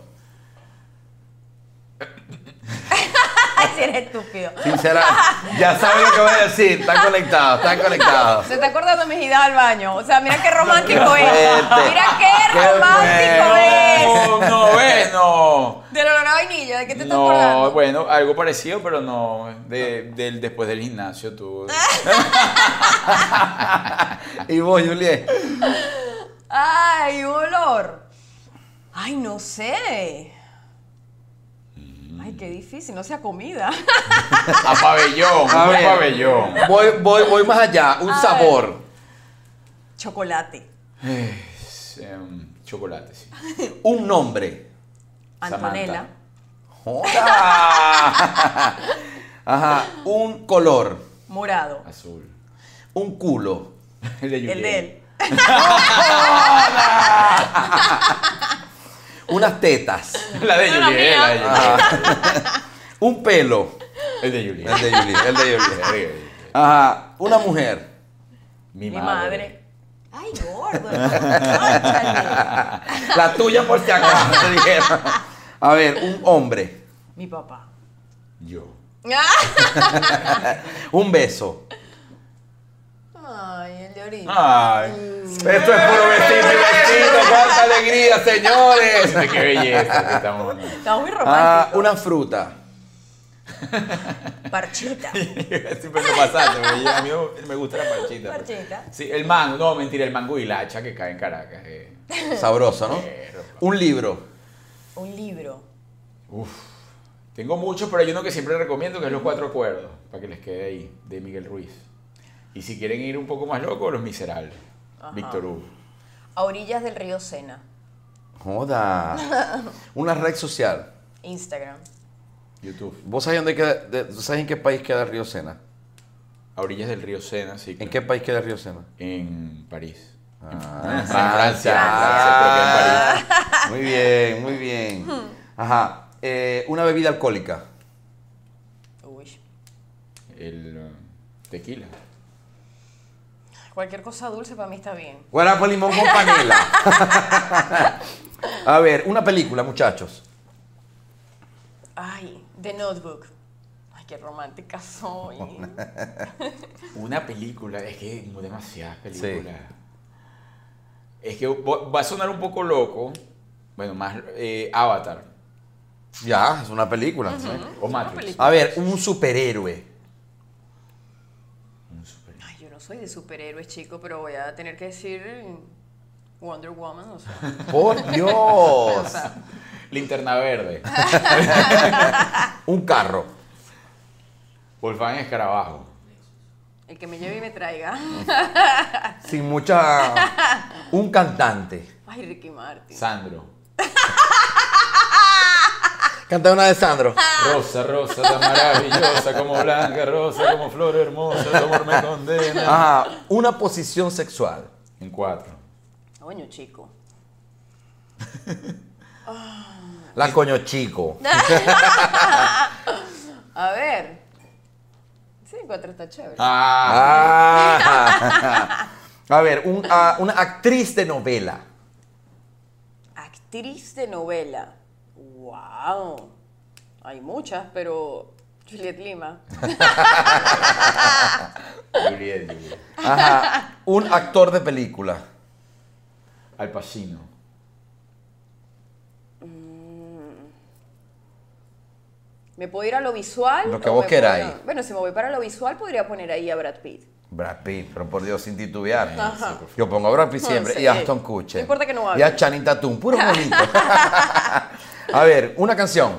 Ay, si eres estúpido. Sincera, ya saben lo que voy a decir. Están conectados, están conectados. Se está acordando de mis idas al baño. O sea, mira qué romántico Qué es. fuerte. Mira qué, Qué romántico bueno. es. No, no ves, no. Del olor a vainilla, ¿de qué te estás No, acordando? bueno, algo parecido, pero no. De, del, después del gimnasio, tú. Y vos, Juliet. Ay, un olor. Ay, no sé. Ay, qué difícil, no sea comida. A pabellón, A un ver. pabellón. Voy, voy, voy más allá. Un A sabor. Chocolate. Es, em, chocolate, sí. Un nombre. Antonella. Joda. Ajá. Un color. Morado. Azul. Un culo. El de Juliet. El de él. Unas tetas. La de No, la Juliet, la de mía. Juliet. Un pelo. El de Juliet. El de Juliet. El de Juliet. Ajá. Una mujer. Mi Mi madre. madre. Ay, gordo. Cónchale. La tuya por si acaso. te dijeron. A ver, un hombre. Mi papá. Yo. Un beso. Ay, el de ahorita. Ay. Esto es puro besito y besito. ¡Cuánta alegría, señores! Qué belleza que estamos. Estamos muy Ah, románticos. una fruta. Parchita. Siempre lo pasaste, porque a mí me gusta la parchita. Parchita. Sí, el mango, no, mentira, el mango y la hacha que cae en Caracas. eh. Sabroso, ¿no? Pero, Un libro. Un libro. Uf. Tengo muchos, pero hay uno que siempre recomiendo, que es Los Cuatro Acuerdos, para que les quede ahí, de Miguel Ruiz. Y si quieren ir un poco más locos, Los Miserables, Ajá. Víctor Hugo. A orillas del río Sena. Joda. Una red social. Instagram. YouTube. ¿Vos sabés, dónde queda, de- ¿sabés en qué país queda el río Sena? A orillas del río Sena, sí. ¿En claro. qué país queda el río Sena? En París. Ah, en en Francia. Francia. Francia, pero que en París. Muy bien, muy bien. Ajá. Eh, una bebida alcohólica. Uy. El uh, tequila. Cualquier cosa dulce para mí está bien. Guarapo limón con panela. A ver, una película, muchachos. Ay, The Notebook. Ay, qué romántica soy. Una película, es que hay demasiadas películas. Es que va a sonar un poco loco. Bueno, más eh, Avatar Ya, es una película. o Matrix. película. A ver, un superhéroe. Un super- Ay, yo no soy de superhéroes, chico, pero voy a tener que decir Wonder Woman, o sea. Por O Dios. sea, Linterna Verde. Un carro. Volkswagen Escarabajo. el que me lleve y me traiga. Sin mucha... Un cantante. Ay, Ricky Martin. Sandro. Canta una de Sandro. Rosa, rosa tan maravillosa, como blanca rosa, como flor hermosa, tu amor me condena. Ajá. Una posición sexual. En cuatro. Coño, chico. La coño chico. A ver. Sí, cuatro está chévere. Ah, Ah. A ver, un- ah, una actriz de novela. Actriz de novela. ¡Wow! Hay muchas, pero Juliet Lima. Juliet, Juliet. Ajá. Un actor de película. Al Pacino. ¿Me puedo ir a lo visual? Lo que o vos me queráis. puedo- Bueno, si me voy para lo visual, podría poner ahí a Brad Pitt. Brad Pitt, pero por Dios, sin titubear. Ajá. Yo pongo a Brad Pitt siempre. Sí. Y a Aston Kutcher. No importa que no hable. Y a Channing Tatum, puro bonito. A ver, una canción.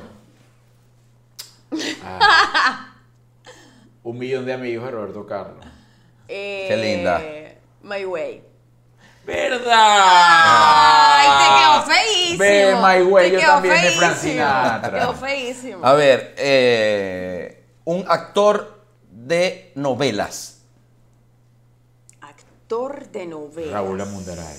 Un millón de amigos de Roberto Carlos. Eh, Qué linda. My Way. ¡Verdad! ¡Ay, te quedó feísimo! Ve, My Way, Te yo quedó también de Frank feísimo. Sinatra. Te quedó feísimo. A ver, eh, un actor de novelas. Actor de novela. Raúl Amundaray.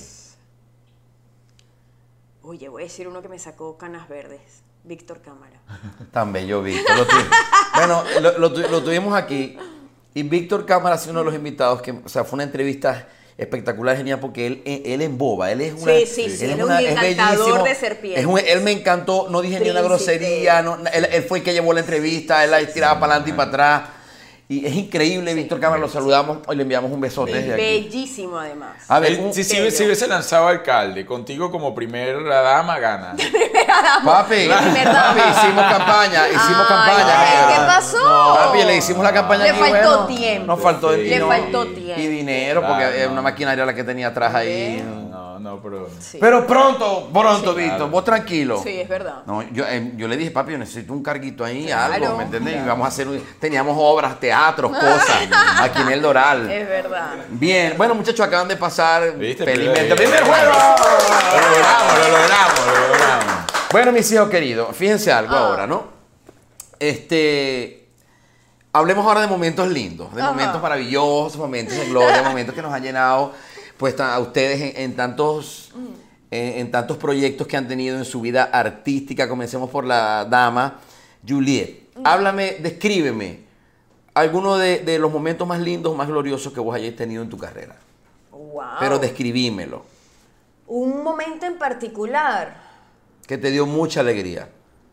Oye, voy a decir uno que me sacó canas verdes. Víctor Cámara. Tan bello, Víctor. Lo tu- bueno, lo, lo tu- lo tuvimos aquí. Y Víctor Cámara ha sido uno de los invitados que, o sea, fue una entrevista espectacular, genial, porque él, él emboba, él es una... Sí, sí, sí, él él es un encantador bellísimo. de serpientes. Es un- él me encantó, no dije ni una Príncipe. grosería, no, él, él fue el que llevó la entrevista, él la tiraba para adelante y para atrás. Y es increíble, Víctor Cámara, lo saludamos y le enviamos un besote desde aquí. Bellísimo, además. A ver, Él, un- si, si, bello. si hubiese lanzado alcalde, contigo como primera dama, gana. papi, verdad. papi, hicimos campaña, hicimos Ay, campaña. ¿qué pero- pasó? Papi, le hicimos la campaña Le aquí, faltó bueno, tiempo. Nos faltó Sí. y Le no- faltó y- tiempo. Y dinero, porque Claro, es no. una maquinaria la que tenía atrás ahí. No, no, pero... Sí. Pero pronto, pronto, Sí, Víctor, claro. vos tranquilo. Sí, es verdad. No, yo, eh, yo le dije, papi, yo necesito un carguito ahí, Claro. algo, ¿me entendés? Y vamos a hacer, un- teníamos obras, teatros, cosas, aquí en el Doral. Es verdad. Bien, bueno, muchachos, acaban de pasar ¿Viste? felizmente. Primer- ¡Primer juego! Lo logramos, lo logramos, lo logramos. Bueno, mis hijos queridos, fíjense algo Ah. ahora, ¿no? Este, hablemos ahora de momentos lindos, de Ajá. momentos maravillosos, momentos de gloria, momentos que nos han llenado, pues, a ustedes en, en tantos, en, en tantos proyectos que han tenido en su vida artística. Comencemos por la dama, Juliet. Háblame, descríbeme alguno de, de los momentos más lindos, más gloriosos que vos hayáis tenido en tu carrera. Wow. Pero describímelo, Un momento en particular. que te dio mucha alegría.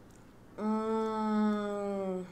Mm.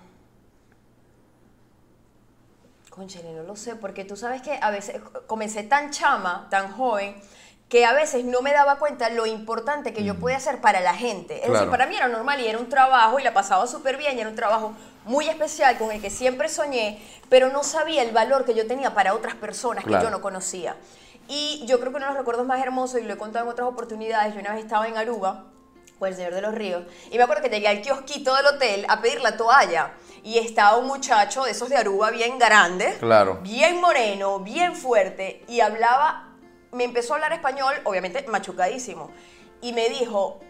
Cónchale, no lo sé, porque tú sabes que a veces comencé tan chama, tan joven, que a veces no me daba cuenta lo importante que yo podía hacer para la gente. Es Claro. decir, para mí era normal y era un trabajo y la pasaba súper bien y era un trabajo muy especial con el que siempre soñé, pero no sabía el valor que yo tenía para otras personas Claro. que yo no conocía. Y yo creo que uno de los recuerdos más hermosos, y lo he contado en otras oportunidades, yo una vez estaba en Aruba, por el Señor de los Ríos, y me acuerdo que llegué al kiosquito del hotel a pedir la toalla, y estaba un muchacho de esos de Aruba bien grande, Claro. bien moreno, bien fuerte, y hablaba, me empezó a hablar español, obviamente machucadísimo, y me dijo,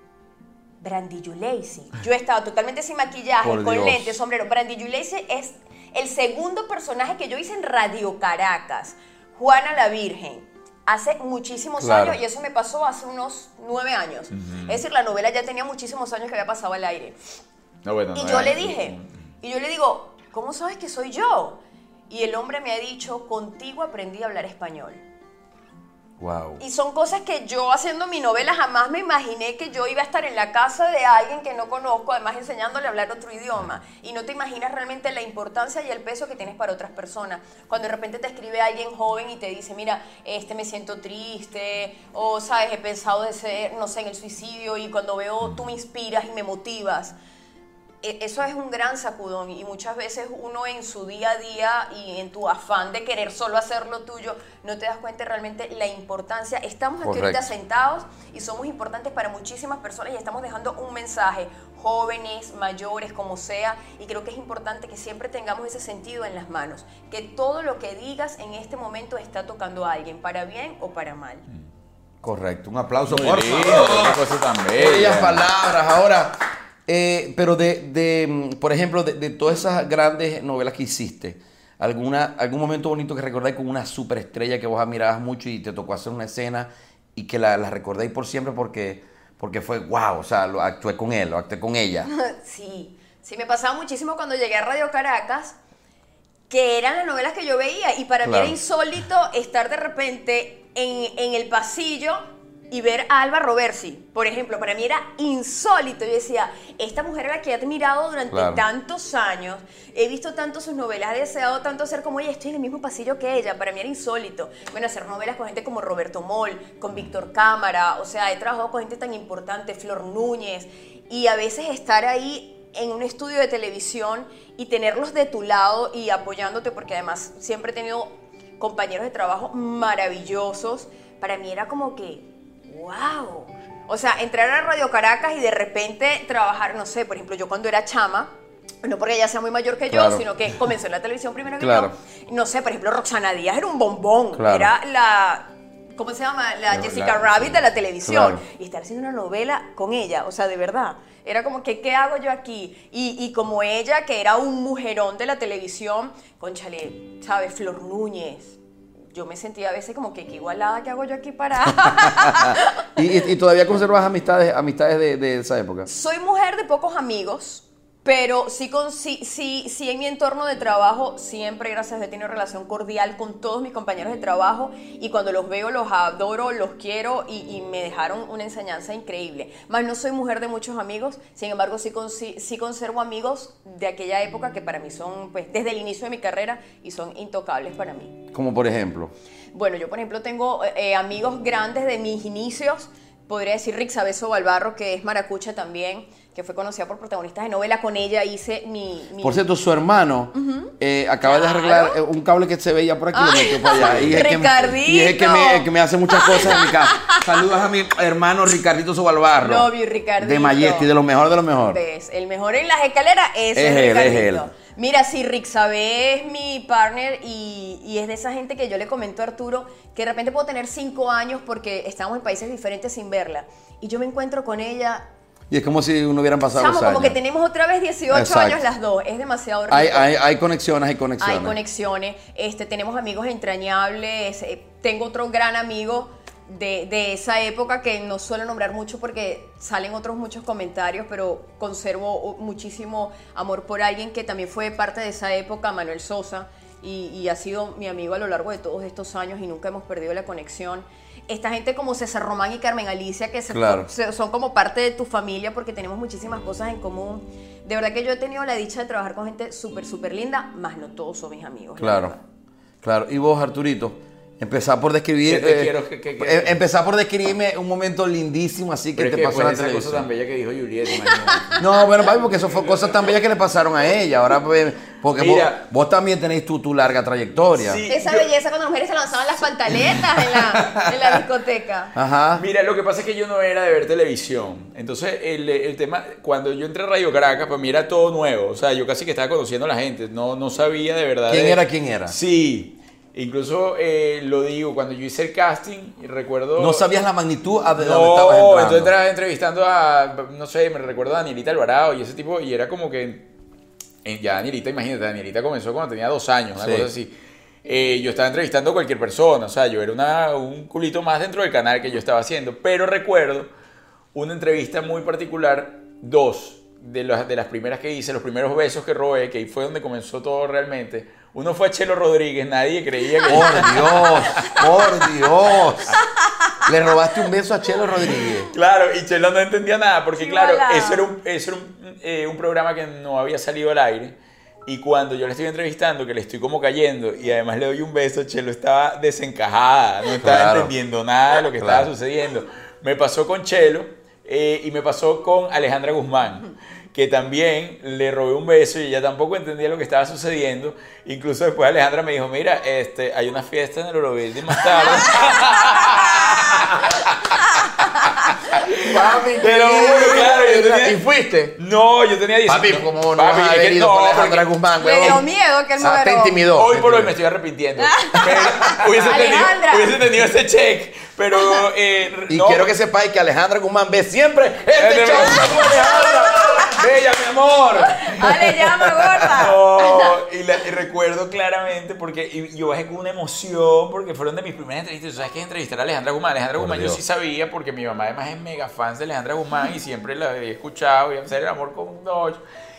Brandy Yulacy. Yo estaba totalmente sin maquillaje, Por con Dios. lentes, sombrero. Brandy Yulacy es el segundo personaje que yo hice en Radio Caracas, Juana la Virgen, hace muchísimos Claro. años, y eso me pasó hace unos nueve años. Es decir, la novela ya tenía muchísimos años que había pasado al aire. No, bueno, Y no yo era- le dije, y yo le digo, ¿cómo sabes que soy yo? Y el hombre me ha dicho, contigo aprendí a hablar español. Wow. Y son cosas que yo haciendo mi novela jamás me imaginé que yo iba a estar en la casa de alguien que no conozco, además enseñándole a hablar otro idioma. Y no te imaginas realmente la importancia y el peso que tienes para otras personas. Cuando de repente te escribe alguien joven y te dice, mira, este me siento triste, o sabes, he pensado de ser, no sé, en el suicidio, y cuando veo tú me inspiras y me motivas. E- Eso es un gran sacudón, y muchas veces uno en su día a día y en tu afán de querer solo hacer lo tuyo, no te das cuenta realmente la importancia. Estamos aquí ahorita Correcto. sentados y somos importantes para muchísimas personas y estamos dejando un mensaje, jóvenes, mayores, como sea, y creo que es importante que siempre tengamos ese sentido en las manos, que todo lo que digas en este momento está tocando a alguien, para bien o para mal. Correcto. Un aplauso, Muy por lindo, favor. qué cosa tan Bellas bella. palabras. Ahora, eh, pero de, de, mm, por ejemplo, de, de todas esas grandes novelas que hiciste, ¿alguna, algún momento bonito que recordáis con una superestrella que vos admirabas mucho y te tocó hacer una escena y que la, la recordáis por siempre porque, porque fue wow, o sea, lo actué con él, lo actué con ella? Sí, sí, me pasaba muchísimo cuando llegué a Radio Caracas, que eran las novelas que yo veía, y para mí Claro. era insólito estar de repente en, en el pasillo y ver a Alba Roversi, por ejemplo, para mí era insólito. Yo decía, esta mujer a la que he admirado durante Claro. tantos años, he visto tanto sus novelas, he deseado tanto ser como ella, estoy en el mismo pasillo que ella, para mí era insólito. Bueno, hacer novelas con gente como Roberto Moll, con Víctor Cámara, o sea, he trabajado con gente tan importante, Flor Núñez, y a veces estar ahí en un estudio de televisión y tenerlos de tu lado y apoyándote, porque además siempre he tenido compañeros de trabajo maravillosos, para mí era como que, wow. O sea, entrar a Radio Caracas y de repente trabajar, no sé, por ejemplo, yo cuando era chama, no porque ella sea muy mayor que yo, Claro. sino que comenzó en la televisión primero que Claro. yo. No sé, por ejemplo, Roxana Díaz era un bombón, Claro. era la... ¿Cómo se llama? La La- Jessica la- Rabbit sí. de la televisión. Claro. Y estar haciendo una novela con ella, o sea, de verdad. Era como que, ¿qué hago yo aquí? Y, y como ella, que era un mujerón de la televisión, cónchale, ¿sabes? Flor Núñez. Yo me sentía a veces como que, ¿qué igualada que hago yo aquí para...? ¿Y, y, y todavía conservas amistades, amistades de, de esa época? Soy mujer de pocos amigos, pero sí, con, sí, sí, sí en mi entorno de trabajo siempre, gracias a Dios, he tenido relación cordial con todos mis compañeros de trabajo y cuando los veo los adoro, los quiero y, y me dejaron una enseñanza increíble. Más no soy mujer de muchos amigos, sin embargo sí, con, sí, sí conservo amigos de aquella época que para mí son, pues, desde el inicio de mi carrera y son intocables para mí. Como por ejemplo. Bueno, yo por ejemplo tengo eh, amigos grandes de mis inicios, podría decir Rick Sabeso Balbarro, que es maracucha también, que fue conocida por protagonistas de novela. Con ella hice mi... mi... Por cierto, su hermano eh, acaba de Claro. arreglar eh, un cable que se veía por aquí y lo metió para allá. Y es que, Ricardito. y es que me, que me hace muchas cosas en mi casa. Saludos a mi hermano Ricardito Sobalbarro. Love you, Ricardito. De Mayesti, de lo mejor de lo mejor. ¿Ves? El mejor en las escaleras es, Es el él, es Ricardito. él. Mira, sí, Rick Sabé es mi partner y, y es de esa gente que yo le comento a Arturo que de repente puedo tener cinco años porque estamos en países diferentes sin verla. Y yo me encuentro con ella... Y es como si no hubieran pasado Chamo, los como años. que tenemos otra vez dieciocho Exacto. años las dos. Es demasiado rico. Hay, hay, hay conexiones, hay conexiones. Hay conexiones. Este, tenemos amigos entrañables. eh, Tengo otro gran amigo de, de esa época que no suelo nombrar mucho porque salen otros muchos comentarios, pero conservo muchísimo amor por alguien que también fue parte de esa época, Manuel Sosa, y, y ha sido mi amigo a lo largo de todos estos años y nunca hemos perdido la conexión. Esta gente como César Román y Carmen Alicia, que se- Claro. se- son como parte de tu familia porque tenemos muchísimas cosas en común. De verdad que yo he tenido la dicha de trabajar con gente súper, súper linda, más no todos son mis amigos. la Claro, verdad. claro. Y vos, Arturito, empezar por describir... ¿Qué te quiero que- que- que- eh, empezar por describirme un momento lindísimo así que Pero es te que pasó en la después de esa cosa televisión. tan bella que dijo Julieta, imagínate. No, bueno, papi, porque eso fue cosas tan bellas que le pasaron a ella. Ahora, pues, porque vos, Mira. vos también tenéis tu, tu larga trayectoria. Sí. Esa Yo- belleza cuando las mujeres se lanzaban las pantaletas en la, en la discoteca. Ajá. Mira, lo que pasa es que yo no era de ver televisión. Entonces, el, el tema, cuando yo entré a Radio Caracas, para mí era todo nuevo. O sea, yo casi que estaba conociendo a la gente. No, no sabía de verdad. ¿Quién de- era, quién era? Sí. Incluso eh, lo digo, cuando yo hice el casting, y recuerdo... No sabías la magnitud a de No, dónde estabas entrando. entonces estaba entrevistando a, no sé, me recuerdo a Danielita Alvarado y ese tipo, y era como que, eh, ya Danielita, imagínate, Danielita comenzó cuando tenía dos años, una Sí. cosa así. Eh, yo estaba entrevistando a cualquier persona, o sea, yo era una, un culito más dentro del canal que yo estaba haciendo, pero recuerdo una entrevista muy particular, dos, de las, de las primeras que hice, los primeros besos que robé, que ahí fue donde comenzó todo realmente. Uno fue a Chelo Rodríguez, nadie creía que... Por Dios, por Dios. Le robaste un beso a Chelo Rodríguez. Claro, y Chelo no entendía nada, porque Sí, claro, hola. eso era, un, eso era un, eh, un programa que no había salido al aire. Y cuando yo le estoy entrevistando, que le estoy como cayendo, y además le doy un beso, Chelo estaba desencajada, no estaba Claro. entendiendo nada de lo que Claro. estaba sucediendo. Me pasó con Chelo eh, y me pasó con Alejandra Guzmán, que también le robé un beso y ella tampoco entendía lo que estaba sucediendo. Incluso después Alejandra me dijo, mira, este, hay una fiesta en el Orobildi más tarde. Papi, Te lo juro, claro, yo tenía- ¿Y fuiste? No, yo tenía dieciséis. Papi, ¿cómo no Papi, vas a es haber que ido no, con Alejandra porque Guzmán, Le dio huevón? miedo que el Ah, te mujerón. intimidó. Hoy por hoy Te me estoy arrepintiendo. Pero hubiese, tenido, Alejandra. hubiese tenido ese check, pero eh, Y no. quiero que sepáis que Alejandra Guzmán ve siempre este Este show. me- Alejandra, bella, mi amor. Ale, llama, gorda. No, y, la- y recuerdo claramente porque y yo bajé con una emoción porque fueron de mis primeras entrevistas. ¿Tú sabes qué es entrevistar a Alejandra Guzmán? Alejandra Por Guzmán Dios. yo sí sabía porque mi mamá además es mega fan de Alejandra Guzmán y siempre la he escuchado y hacer el amor con un Dodge.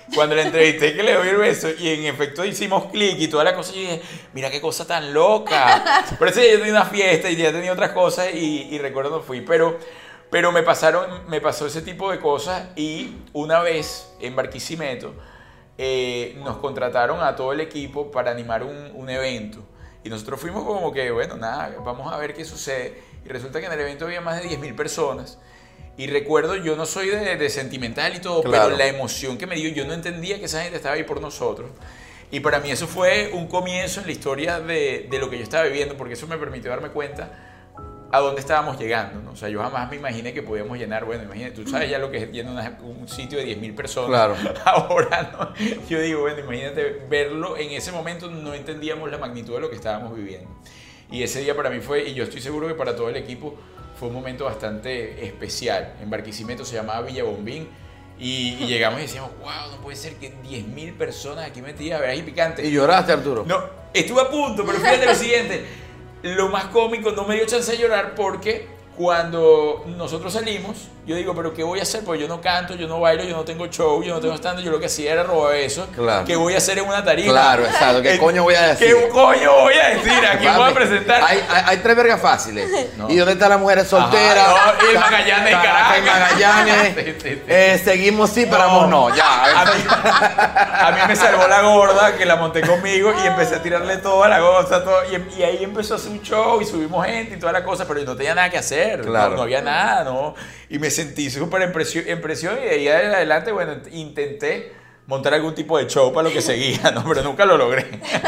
Cuando la entrevisté que le doy el beso y en efecto hicimos clic y toda la cosa, y dije, mira qué cosa tan loca. Por eso yo tenía una fiesta y ya tenía otras cosas y, y recuerdo no fui, pero, pero me pasaron, me pasó ese tipo de cosas y una vez en Barquisimeto eh, nos contrataron a todo el equipo para animar un, un evento y nosotros fuimos como que, bueno, nada, vamos a ver qué sucede y resulta que en el evento había más de diez mil personas. Y recuerdo, yo no soy de, de sentimental y todo, claro, pero la emoción que me dio, yo no entendía que esa gente estaba ahí por nosotros. Y para mí eso fue un comienzo en la historia de, de lo que yo estaba viviendo, porque eso me permitió darme cuenta a dónde estábamos llegando, ¿no? O sea, yo jamás me imaginé que podíamos llenar, bueno, imagínate, tú sabes ya lo que es llenar un sitio de diez mil personas. Claro. Ahora, ¿no? Yo digo, bueno, imagínate verlo, en ese momento no entendíamos la magnitud de lo que estábamos viviendo. Y ese día para mí fue, y yo estoy seguro que para todo el equipo, fue un momento bastante especial. En Barquisimeto se llamaba Villa Bombín y, y llegamos y decíamos, wow, no puede ser que diez mil personas aquí metidas a ver ahí picante. ¿Y lloraste, Arturo? No, estuve a punto, pero fíjate lo siguiente. Lo más cómico, no me dio chance de llorar porque cuando nosotros salimos, yo digo, pero ¿qué voy a hacer? Porque yo no canto, yo no bailo, yo no tengo show, yo no tengo stand, yo lo que hacía era robar eso. Claro. ¿Qué voy a hacer en una tarima? Claro, exacto. ¿Qué coño voy a decir? ¿Qué coño voy a decir? ¿A quién voy a presentar? Hay, hay, hay tres vergas fáciles. No. ¿Y dónde están las mujeres solteras? Ajá, no, y el Magallanes, Caracas, y Magallanes. Sí, sí, sí. Eh, seguimos sí, paramos no. no. Ya. A mí, a mí me salvó la gorda, que la monté conmigo y empecé a tirarle todo a la goza. Todo, y, y ahí empezó a hacer un show y subimos gente y toda la cosa, pero yo no tenía nada que hacer. Claro. No, no había nada, ¿no? Y me sentí súper en presión, en presión y de ahí en adelante, bueno, intenté montar algún tipo de show para lo que seguía, ¿no? Pero nunca lo logré.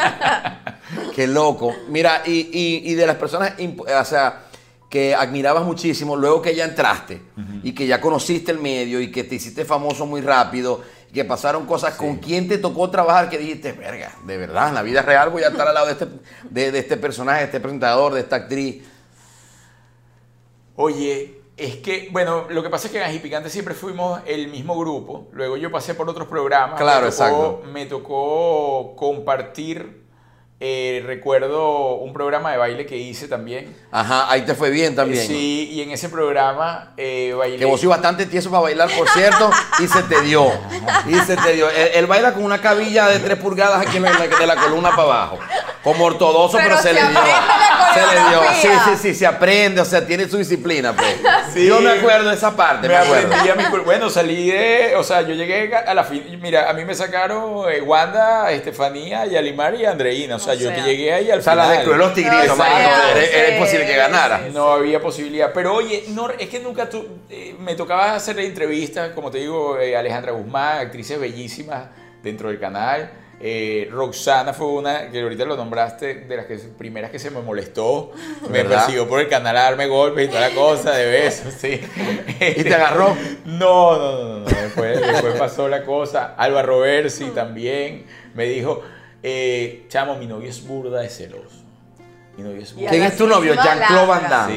Qué loco. Mira, y, y, y de las personas, o sea, que admirabas muchísimo, luego que ya entraste uh-huh. y que ya conociste el medio y que te hiciste famoso muy rápido, y que pasaron cosas, sí. ¿Con quién te tocó trabajar que dijiste, verga, de verdad, en la vida real voy a estar al lado de este, de, de este personaje, de este presentador, de esta actriz? Oye, es que, bueno, lo que pasa es que en Ají Picante siempre fuimos el mismo grupo. Luego yo pasé por otros programas. Claro, me tocó, exacto. Me tocó compartir, eh, recuerdo un programa de baile que hice también. Ajá, ahí te fue bien también. Eh, sí, y en ese programa eh, bailé. Que vos sois bastante tieso para bailar, por cierto, y se te dio. Y se te dio. Él, él baila con una cabilla de tres pulgadas aquí en la, de la columna para abajo. Como ortodoxo, pero, pero se, se le dio. Se le dio. Sí, sí, sí, se aprende, o sea, tiene su disciplina, pues. Sí, yo me acuerdo de esa parte, me, me acuerdo. Mi, bueno, salí de, o sea, yo llegué a la fin, mira, a mí me sacaron eh, Wanda, Estefanía, Yalimar y Andreina, o sea, o yo sea, que llegué ahí al final. O sea, las de Cruel los Tigritos, no, marico, era, era imposible que ganara. No había posibilidad, pero oye, no, es que nunca tú, eh, me tocaba hacer entrevistas, como te digo, eh, Alejandra Guzmán, actrices bellísimas dentro del canal. Eh, Roxana fue una que ahorita lo nombraste, de las que, primeras que se me molestó, me ¿verdad? Persiguió por el canal a darme golpes y toda la cosa de besos, sí. ¿Y te agarró? No, no, no, no, después, después pasó la cosa. Alba Roversi también me dijo, eh, chamo, mi novio es burda de celoso. Mi novio es burda. ¿Quién es tu novio? Jean-Claude Van Damme. Sí,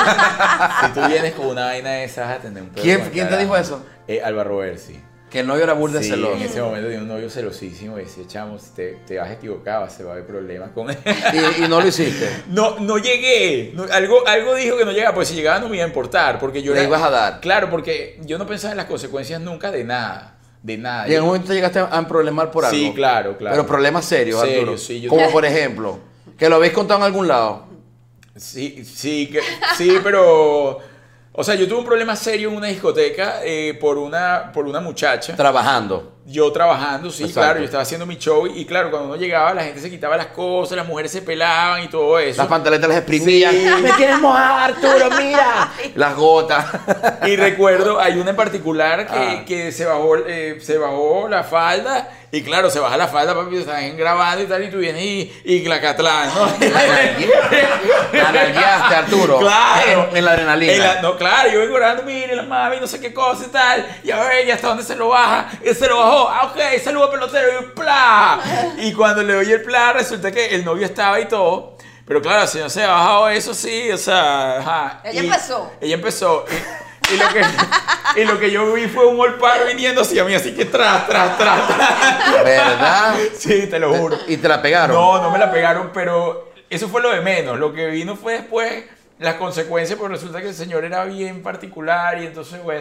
no, si tú vienes con una vaina de esas, vas a tener un pedo. ¿Quién, ¿quién te dijo eso? Eh, Alba Roversi. Que el novio era burda de sí, celoso. En ese momento tenía un novio celosísimo y decía, chamo, si te, te vas a equivocar, se va a haber problemas con él. ¿Y, y no lo hiciste? No, no llegué. No, algo, algo dijo que no llegaba, pues si llegaba no me iba a importar. Porque yo le era, ibas a dar. Claro, porque yo no pensaba en las consecuencias nunca de nada. De nada. ¿Y en un momento llegaste a problemar por algo? Sí, claro, claro. Pero problemas serios, Serio, Arturo. Sí, yo como te... por ejemplo, que lo habéis contado en algún lado. Sí, sí, que, sí, pero... O sea, yo tuve un problema serio en una discoteca eh, por, una, por una muchacha. Trabajando. Yo trabajando, sí, exacto. Claro, yo estaba haciendo mi show y, y claro, cuando uno llegaba la gente se quitaba las cosas, las mujeres se pelaban y todo eso. Las pantaletas las exprimían. Sí. ¡Me quieres mojar, Arturo, mira! Las gotas. Y recuerdo, hay una en particular que, ah. que se, bajó, eh, se bajó la falda y claro, se baja la falda, papi, están grabando y tal, y tú vienes y, y clacatlán, ¿no? La nalgueaste, Arturo. Claro. En, en la adrenalina. En la, no, claro, yo vengo grabando, mire, la mami, no sé qué cosa y tal, y a ver, ya hasta dónde se lo baja, y se lo bajó, ah, ok, saludo pelotero, y ¡plá! Y cuando le doy el plá, resulta que el novio estaba y todo, pero claro, si no se ha bajado eso, sí, o sea, ajá. Ella y, empezó. Ella empezó, y, y, lo que, y lo que yo vi fue un olpar viniendo hacia mí, así que tras, tras, tras, tras. ¿Verdad? Sí, te lo juro. ¿Y te la pegaron? No, no me la pegaron, pero eso fue lo de menos, lo que vino fue después las consecuencias, porque resulta que el señor era bien particular y entonces, bueno,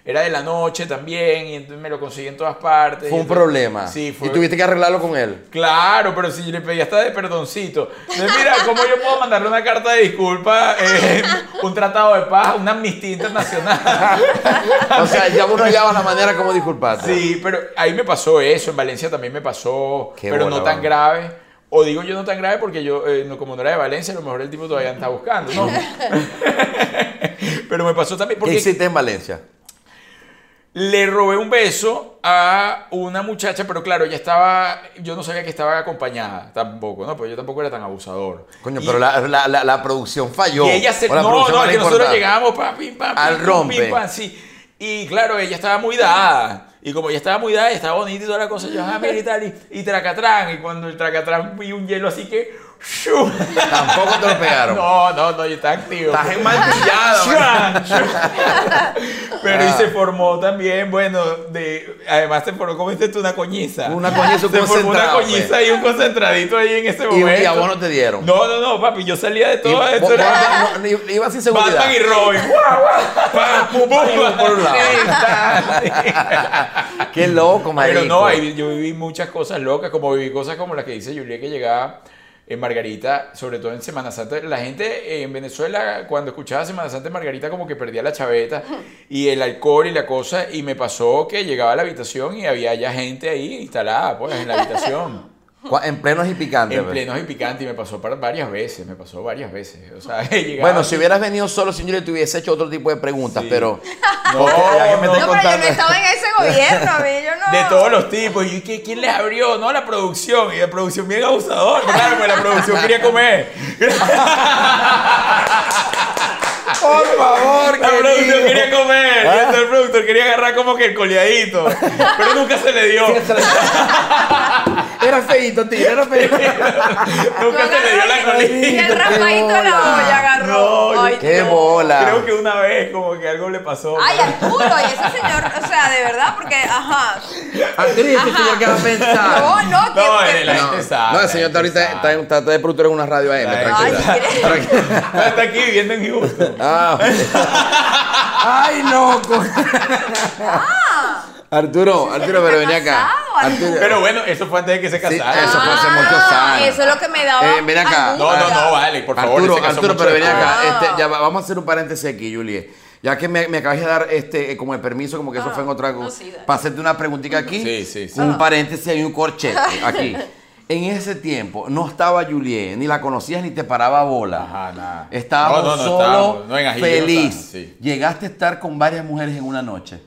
Era de la noche también, y entonces me lo conseguí en todas partes. Fue un entonces, problema. Sí, fue. Y tuviste que arreglarlo con él. Claro, pero si yo le pedí hasta de perdoncito. Entonces, mira, ¿cómo yo puedo mandarle una carta de disculpa, eh, un tratado de paz, una amnistía internacional? O sea, ya vos no hallabas la manera como disculparte. Sí, pero ahí me pasó eso, en Valencia también me pasó, Qué pero bola, no tan vamos. grave. O digo yo no tan grave porque yo, eh, no, como no era de Valencia, a lo mejor el tipo todavía está buscando, ¿no? Pero me pasó también ¿Qué porque hiciste en Valencia? le robé un beso a una muchacha, pero claro, ella estaba, yo no sabía que estaba acompañada tampoco, ¿no? Pues yo tampoco era tan abusador. Coño, Y- pero la, la, la, la producción falló. Y ella se... O la No, producción no, más es que nosotros importante. llegábamos pa, pim, pam, Al pim, pim, rompe. pim, pam, sí. Y claro, ella estaba muy dada. Y como ella estaba muy dada y estaba bonita y toda la cosa, yo, ah, mira y tal, y, y tracatrán. Y cuando el tracatrán vi un hielo así que... ¡shum! Tampoco te lo pegaron. No, no, no, yo estaba activo. Estás enmartillado. Chuan, chuan. Pero y Ah. se formó también, bueno, de, además se formó, ¿cómo dices tú? Una coñiza. Una coñiza, un Se formó una concentrado, coñiza pues. y un concentradito ahí en ese Y, momento. y a vos no te dieron. No, no, no, papi, yo salía de Y todo vos- esto. vos Era no- no- ibas sin seguridad. Batman y Robin. ¡Guau, guau! Pa, pum, pa, y uno por un lado. Sí, está, sí. Qué loco, marico. Pero no, ahí yo viví muchas cosas locas, como viví cosas como las que dice Juliet, que llegaba en Margarita, sobre todo en Semana Santa. La gente en Venezuela, cuando escuchaba Semana Santa en Margarita, como que perdía la chaveta y el alcohol y la cosa. Y me pasó que llegaba a la habitación y había ya gente ahí instalada, pues, en la habitación. Cua- En plenos y picantes. En pues. plenos y picantes. Y me pasó par- varias veces, me pasó varias veces. O sea, llegaba Bueno, si así. hubieras venido solo, si yo le te hubiese hecho otro tipo de preguntas, Sí. pero... No, porque ya que me no. estás No, pero yo contando... no estaba en ese gobierno, a mí, yo no. De todos los tipos. ¿Y qué- quién les abrió? No, la producción. Y la producción bien abusador. Claro, pues la producción quería comer. Por favor, La producción querido. quería comer. Y ¿Ah? entonces el productor quería agarrar como que el coleadito. Pero nunca se le dio. Era feíto, tío, era feíto. Nunca se le dio la Y colita. el raspadito de la bola. olla agarró. No, Ay, qué no. bola. Creo que una vez como que algo le pasó. Ay, Arturo, y ese señor, o sea, de verdad, porque, ajá. Actriz, Ajá. este señor que va a pensar. No, no, que. No, que- en la gente sabe. No, el señor está ahorita está, está, está de productor en una radio A M, Ay, tranquila. ¿qué? Tranquila. Está aquí viviendo en Houston. Ah. Ay, loco. Arturo, Arturo, pero venía acá. casado, Arturo. Pero bueno, eso fue antes de que se Sí, casara. eso fue hace Ah, muchos años. Eso es lo que me daba. Eh, ven acá. No, no, no, vale, por favor. Arturo, ese casó Arturo, mucho pero ven después. acá. Ah. Este, ya va- vamos a hacer un paréntesis aquí, Julie. Ya que me, me acabas de dar este, eh, como el permiso, como que eso Ah, fue en otra no, sí, dale. para hacerte una preguntita aquí. Sí, sí, sí. Un paréntesis y un corchete aquí. En ese tiempo no estaba Julie, ni la conocías ni te paraba bola. Ajá, nada. Estábamos No, no, no solo, estábamos. No, en Ajillo no feliz. estábamos, sí. Llegaste a estar con varias mujeres en una noche.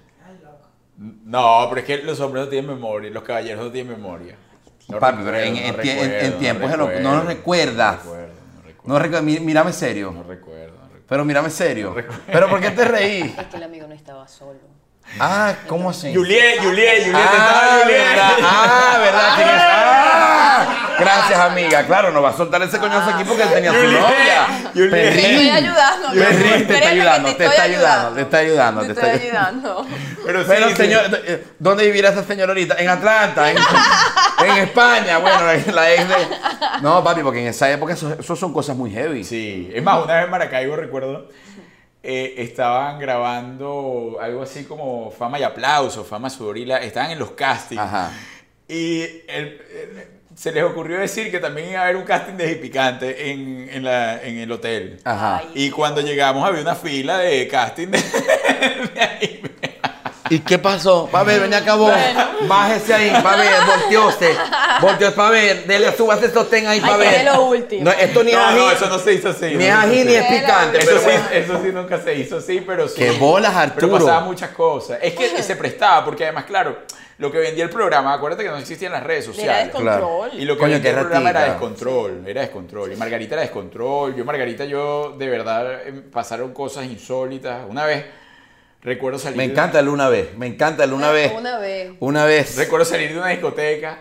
No, pero es que los hombres no tienen memoria, los caballeros no tienen memoria. No Papi, recuerdo, pero en, no en, tie- en- recuerdo, en tiempos de lo- recuerdo, no lo recuerdas. No recuerdo, no recuerdo. No recuerdo, mí- mírame serio. No recuerdo, no recuerdo. Pero mírame serio. Pero ¿por qué te reí? Es que el amigo no estaba solo. Ah, ¿cómo así? Juliet, Juliet, Juliet, Ah, estaba Juliet. verdad. Ah, ¿verdad? ¿Quién es? Ah, gracias, amiga. Claro, no va a soltar ese coñazo aquí porque él tenía su Juliet, novia. Juliet. Te estoy Perrín. ayudando. Perrín, te está Créeme que ayudando, te está ayudando, te está ayudando, Te te estoy está ayudando. Pero sí, Pero, sí. señor, eh, ¿dónde vivirá esa señora ahorita? En Atlanta, en, en España. Bueno, la ex de... No, papi, porque en esa época eso, eso son cosas muy heavy. Sí, es más, una vez en Maracaibo recuerdo, eh, estaban grabando algo así como Fama y Aplauso, Fama, Sudor y la... Estaban en los castings. Ajá. Y el- el- se les ocurrió decir que también iba a haber un casting de Picante en, en, la, en el hotel. Ajá. Ay. Y cuando llegamos había una fila de casting de, de ahí. ¿Y qué pasó? Pa' ver, venía acá vos. Bájese ahí, pa' ver, volteóse. Volteóse, pa' ver. Dele, súbase sostén ahí, pa' Ay, ver. que es lo último. No, esto ni es No, ají. no, eso no se hizo así. Ni es no se ají hizo ni así. es picante. Eso Pero sí, bueno. eso sí nunca se hizo así, pero sí. ¡Qué bolas, Pero Arturo! pasaban muchas cosas. Es que se prestaba, porque además, claro, lo que vendía el programa, acuérdate que no existían las redes Era sociales. descontrol. Y lo que Coño, vendía qué el programa era ratica. descontrol, era descontrol. Y Margarita era descontrol. Yo, Margarita, yo, de verdad, em, pasaron cosas insólitas. Una vez, recuerdo salir... Me de- encanta el una vez. Me encanta el una vez. Una vez. Una vez. Recuerdo salir de una discoteca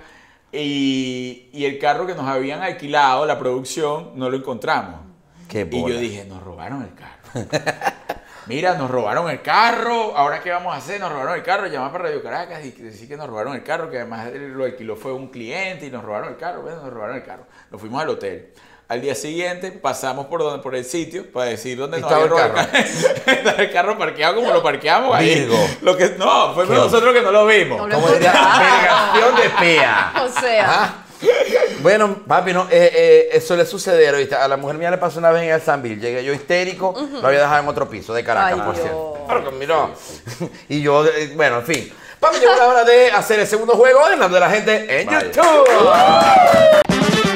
y, y el carro que nos habían alquilado, la producción, no lo encontramos. Qué Y bola. yo dije, nos robaron el carro. Mira, nos robaron el carro. ¿Ahora qué vamos a hacer? Nos robaron el carro. Llamar para Radio Caracas y decir que nos robaron el carro, que además lo alquiló fue un cliente y nos robaron el carro. Bueno, nos robaron el carro. Nos fuimos al hotel. Al día siguiente pasamos por donde, por el sitio para decir dónde nos Estaba había el robado Estaba el carro parqueado como lo parqueamos ahí. Virgo. Lo que, no, fue ¿Qué? nosotros que no lo vimos. No lo Como diría, vergación de pea. O sea, Ajá. Bueno, papi, no, eh, eh, eso le sucedió, ¿viste? A la mujer mía le pasó una vez en el Sanville. Llegué yo histérico, lo había dejado en otro piso de Caracas, Ay, por Dios. cierto. Claro que miró. Y yo, eh, bueno, en fin. Papi, llegó la hora de hacer el segundo juego en la de la gente en Vaya. YouTube.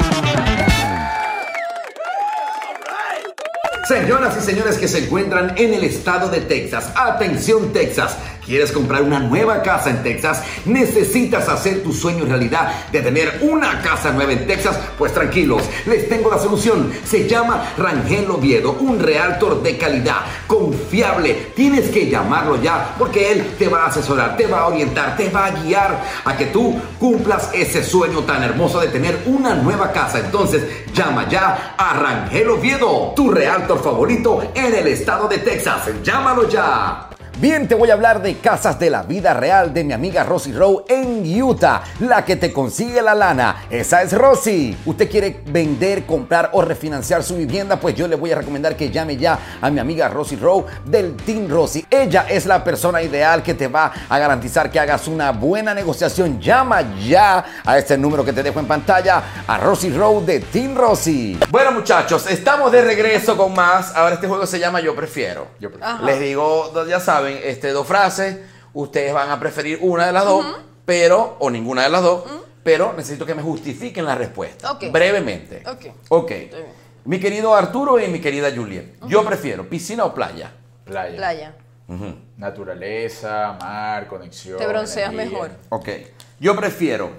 Señoras y señores que se encuentran en el estado de Texas, atención Texas, ¿quieres comprar una nueva casa en Texas? ¿Necesitas hacer tu sueño realidad de tener una casa nueva en Texas? Pues tranquilos, les tengo la solución. Se llama Rangel Oviedo, un realtor de calidad, confiable. Tienes que llamarlo ya porque él te va a asesorar, te va a orientar, te va a guiar a que tú cumplas ese sueño tan hermoso de tener una nueva casa. Entonces, llama ya a Rangel Oviedo, tu realtor favorito en el estado de Texas. Llámalo ya. Bien, te voy a hablar de casas de la vida real de mi amiga Rosy Rowe en Utah, la que te consigue la lana. Esa es Rosy. ¿Usted quiere vender, comprar o refinanciar su vivienda? Pues yo le voy a recomendar que llame ya a mi amiga Rosy Rowe del Team Rosy. Ella es la persona ideal que te va a garantizar que hagas una buena negociación. Llama ya a este número que te dejo en pantalla, a Rosy Rowe de Team Rosy. Bueno, muchachos, estamos de regreso con más. Ahora este juego se llama Yo Prefiero. Yo prefiero. Ajá. Les digo, ya saben, este, dos frases, ustedes van a preferir una de las dos, pero, o ninguna de las dos, pero necesito que me justifiquen la respuesta, Ok. brevemente. Ok. Ok. Está bien. Mi querido Arturo y mi querida Juliet, yo prefiero piscina o playa. Playa. playa. Ujú. Naturaleza, mar, conexión. Te bronceas energía. mejor. Ok. Yo prefiero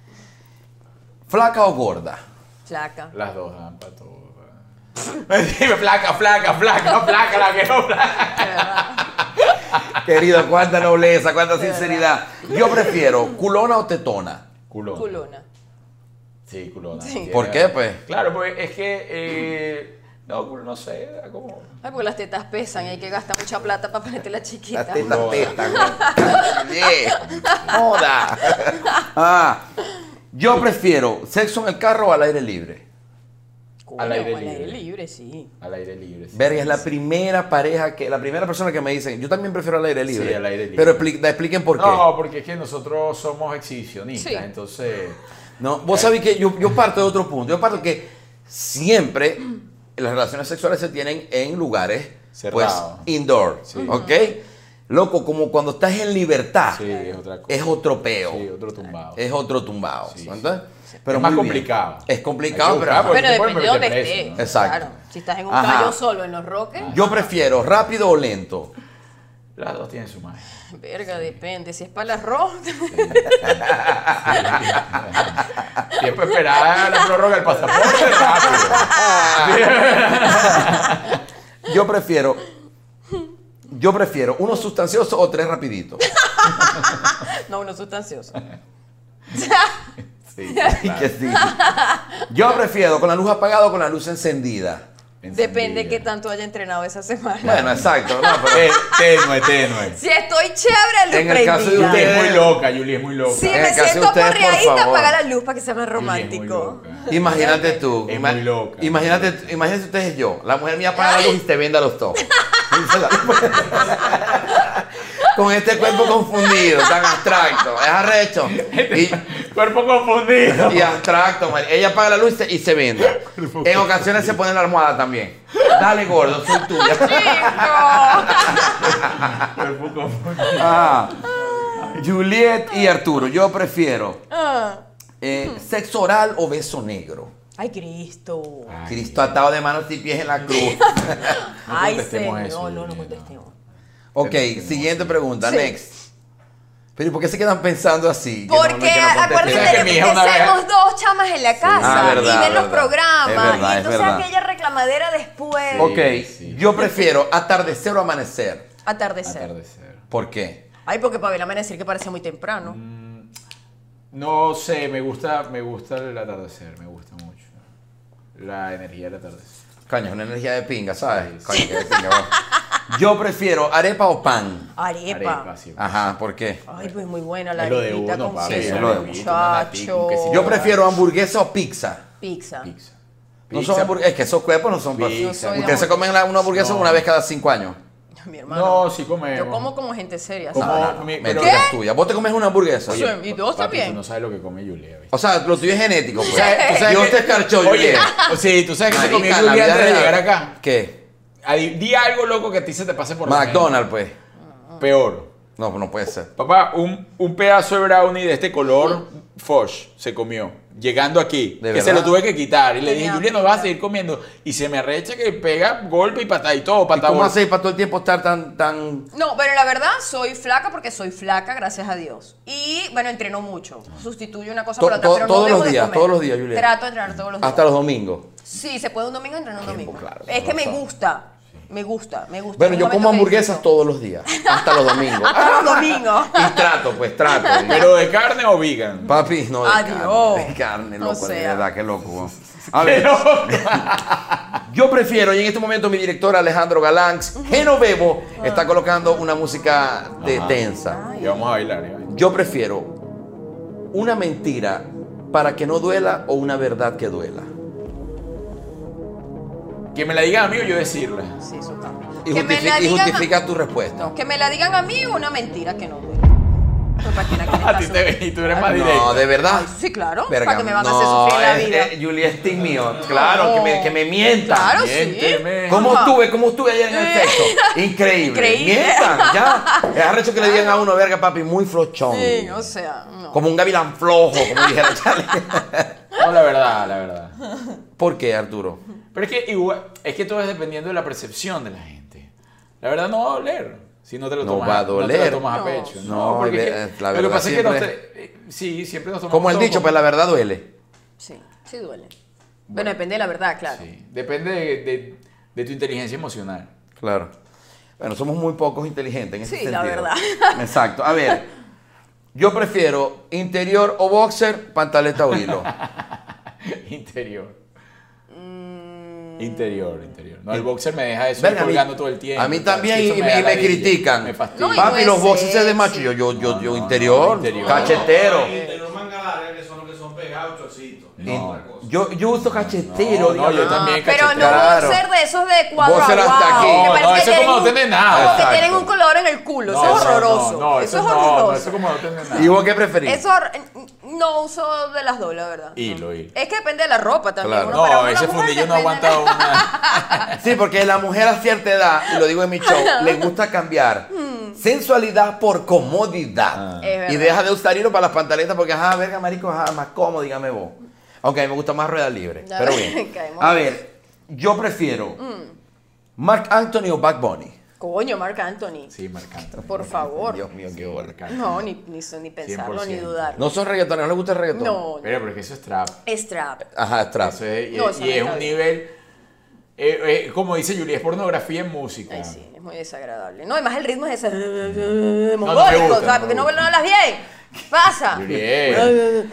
flaca o gorda. Flaca. Las dos dan para todo. Dime, flaca, flaca, flaca, flaca, la que no flaca. De verdad. Querido, cuánta nobleza, cuánta De sinceridad. Yo prefiero culona o tetona. Culona. Culona. Sí, culona. Sí. Tiene- ¿Por qué, pues? Claro, pues es que. Eh, no, no sé, como. Ay, porque las tetas pesan y hay que gastar mucha plata para ponerte la chiquita. La teta, Culona. teta, güey. Yeah. Joda. Ah, yo prefiero sexo en el carro o al aire libre. Coño, Al aire al libre. aire libre, sí. Al aire libre. Sí. Verga, es la primera pareja que, la primera persona que me dicen, yo también prefiero al aire libre. Sí, al aire libre. Pero expli- expliquen por qué. No, porque es que nosotros somos exhibicionistas, Sí. entonces. No, vos sabés que yo, yo parto de otro punto. Yo parto que siempre las relaciones sexuales se tienen en lugares Cerrados. pues indoor, Sí. ¿ok? Loco, como cuando estás en libertad, Sí, es otra cosa. es otro peo, Sí, otro tumbado. es otro tumbado. Sí, ¿entiendes? Es Pero más muy bien. complicado. Es Hay complicado, que pero... buscar, porque Pero te pueden depende de dónde meter preso, estés. ¿no? Exacto. Claro. Si estás en un Ajá. callo solo en los roques, Yo prefiero rápido o lento. Las dos tienen su magia. verga, depende. Si es para el arroz, Tiempo de esperar la prórroga del pasaporte rápido. Yo prefiero... Yo prefiero uno sustancioso o tres rapiditos. no, uno sustancioso. Sí, Y que sí. Yo prefiero con la luz apagada o con la luz encendida. Depende de qué tanto haya entrenado esa semana. Bueno, exacto. No, pero- Eh, tenue, tenue. Si estoy chévere, luz En el caso de prendida. Julie es muy ustedes- loca, Julie es muy loca. Si En me el caso de siento ustedes, por porreadita, favor. apaga la luz para que sea más Julie es muy romántico. loca. Imagínate tú. Es ima- muy loca. Imagínate, imagínate ustedes y yo. La mujer mía apaga la luz y te venda los dos. Con este cuerpo confundido, tan abstracto. Es arrecho. Y, Cuerpo confundido. y abstracto, María. Ella apaga la luz y se- y se venda. En ocasiones se pone la almohada también. Dale, gordo, soy tuya. Cuerpo confundido. Ah. Juliet y Arturo, yo prefiero Ah. eh, sexo oral o beso negro. Ay, Cristo. Ay, Cristo atado de manos y pies en la cruz. No Ay, contestemos señor. eso, No, no, no Julieta. contestemos. Ok, Tenemos- siguiente pregunta, Sí. next. Pero ¿y por qué se quedan pensando así? Que no- Porque que no contesten. acuérdate ¿Sabes que de mi que hija una vez- somos dos chamas en la casa Ah, verdad, y ven los verdad. programas. Es verdad, y es entonces verdad. aquella reclamadera después. Ok, Sí. yo prefiero atardecer o amanecer. Atardecer. Atardecer. ¿Por qué? Ay, porque para ver el amanecer que parece muy temprano. No sé, me gusta, me gusta el atardecer, me gusta mucho. La energía del atardecer. Coño, es una energía de pinga, ¿sabes? Sí, Coño, que de pinga, bueno. Yo prefiero arepa o pan. Arepa. Arepa, sí. Ajá, ¿por qué? Ay, pues muy buena la Es lo de arepita uno, con papi, queso, es lo de uno. muchacho. Un quesito. Yo prefiero hamburguesa o pizza. Pizza. Pizza. No Pizza. son hamburguesas, es que esos cuerpos no son para... Pizza. No soy de Ustedes se comen la- una hamburguesa No. una vez cada cinco años. Mi hermano. No, sí comemos. Yo como como gente seria. Como- ¿sabes? No, mi- pero- Mentiras tuyas. Vos te comes una hamburguesa. Sí, Oye. y dos Papi, también. tú no sabes lo que come Julia. ¿viste? O sea, lo tuyo es genético, pues. Tú sabes- tú sabes Dios que- te escarchó, Oye, Juliet. sí, tú sabes que se comió Marica, la Julia vida antes de real. llegar acá. ¿Qué? Adi- Di algo loco que a ti se te pase por la mente. McDonald's, pues. Peor. No, no puede ser. Papá, un, un pedazo de brownie de este color, Foch, se comió. Llegando aquí. ¿De que se verdad? lo tuve que quitar. Y le dije, Tenía Julia, no pinta. vas a seguir comiendo. Y se me arrecha que pega golpe y patada y todo. ¿Y Patada cómo vol- hacéis para todo el tiempo estar tan, tan... No, pero la verdad soy flaca porque soy flaca, gracias a Dios. Y bueno, entreno mucho. Sustituyo una cosa To- por otra. to- pero no todos los dejo de días, comer. todos los días, Juliet. Trato de entrenar todos los días. hasta los domingos? Sí, se puede un domingo entrenar un domingo. claro, es que me razón. gusta. Me gusta, me gusta. Bueno, Es yo un como momento que hamburguesas disfruto. todos los días. Hasta los domingos. Hasta los domingos. Y trato, pues trato. ¿Pero de carne o vegan? Papi, no de Adiós. carne. De carne, No loco, de sea. verdad, qué loco. weón. A ver, yo prefiero, y en este momento mi director Alejandro Galán, Genovevo, está colocando una música de tensa. Y vamos a bailar. ¿eh? Yo prefiero una mentira para que no duela o una verdad que duela. Que me la digan a mí o yo decirla. Sí, eso cambia. Y, Que me justifi- la y digan- justifica tu respuesta. No, que me la digan a mí o una mentira que no duele. Pues para que la gente A ti está te sufriendo. y tú eres más No, directo. de verdad. Ay, sí, claro. Verga, para que me van a hacer no, sufrir la es- vida. eh, Julia es team mío. Claro, que me, que me mientan. Claro, Miénteme. sí. ¿Cómo Ajá. estuve? ¿Cómo estuve ayer en el sexo? Increíble. Increíble. Mientan, ya. Es arrecho que le digan a uno, verga, papi, muy flochón. Sí, o sea, no. Como un gavilán flojo, como dijera Charlie. No, la verdad, la verdad. ¿Por qué, Arturo? Pero es que igual, es que todo es dependiendo de la percepción de la gente. La verdad no va a doler. Si no te lo No tomas, va a no te doler. lo tomas No. a pecho. No, porque y es ve- que- la lo que verdad pasa es que nos siempre- te- eh, sí, siempre nos tomamos Como el todo dicho, pues la verdad duele. Sí, sí duele. Bueno, depende de la verdad, claro. Sí, depende de, de- de tu inteligencia emocional. Claro. Bueno, somos muy pocos inteligentes en ese Sí, sentido. la verdad. Exacto. A ver, yo prefiero interior o boxer, pantaleta o hilo. Interior. Mm. Interior, interior. No, el boxer me deja eso Verga, a mí- colgando todo el tiempo. A mí tal, también eso y, da me, y me ladilla, critican. Me fastidia. No, y Papi, no los es boxers es de macho. sexy. Yo, yo, yo, No, yo no, interior, no, interior. cachetero. Interior manga larga, que son los que son pegados, chorcitos. No. Otra cosa. Yo, yo uso cachetero. No, no, yo dígame. también. Pero no Claro. boxer de esos de cuadro Boxer hasta aguado, aquí. que No, parece no, que eso tienen como no un- tiene nada. Como que Exacto. tienen un color en el culo. No, eso es no, horroroso. No, no, eso es no, horroroso. no, eso como no tiene nada. ¿Y vos qué preferís? Eso no uso de las dos, la verdad. Hilo, hilo. Es que depende de la ropa también. Claro. Uno- para No, una ese mujer fundillo no depende aguanta de- una. Sí, porque la mujer a cierta edad, y lo digo en mi show, le gusta cambiar sensualidad por comodidad. Ah. Es verdad. Y deja de usar hilo para las pantaletas porque, ajá, verga, marico, ajá, más cómodo, dígame vos. Aunque a mí me gusta más rueda libre. No, Pero bien. caemos. A ver, yo prefiero Marc Anthony o Bad Bunny. Coño, Marc Anthony. Sí, marcando. Por favor. Dios mío, qué horror. No, ni, ni, ni pensarlo, ni cien por ciento. dudarlo. No son reggaetones, no les gusta el reggaetón. No, Pero, pero es que eso es trap. es trap. Ajá, es trap. Eso es, y, No, eso y no es está un bien. nivel, eh, eh, como dice Julia, es pornografía en música. Ay, sí, es muy desagradable. No, además el ritmo es ese. me Mongólico, gusta, ¿sabes? no Porque me no gusta. no hablas bien. ¿Qué pasa? Juliet.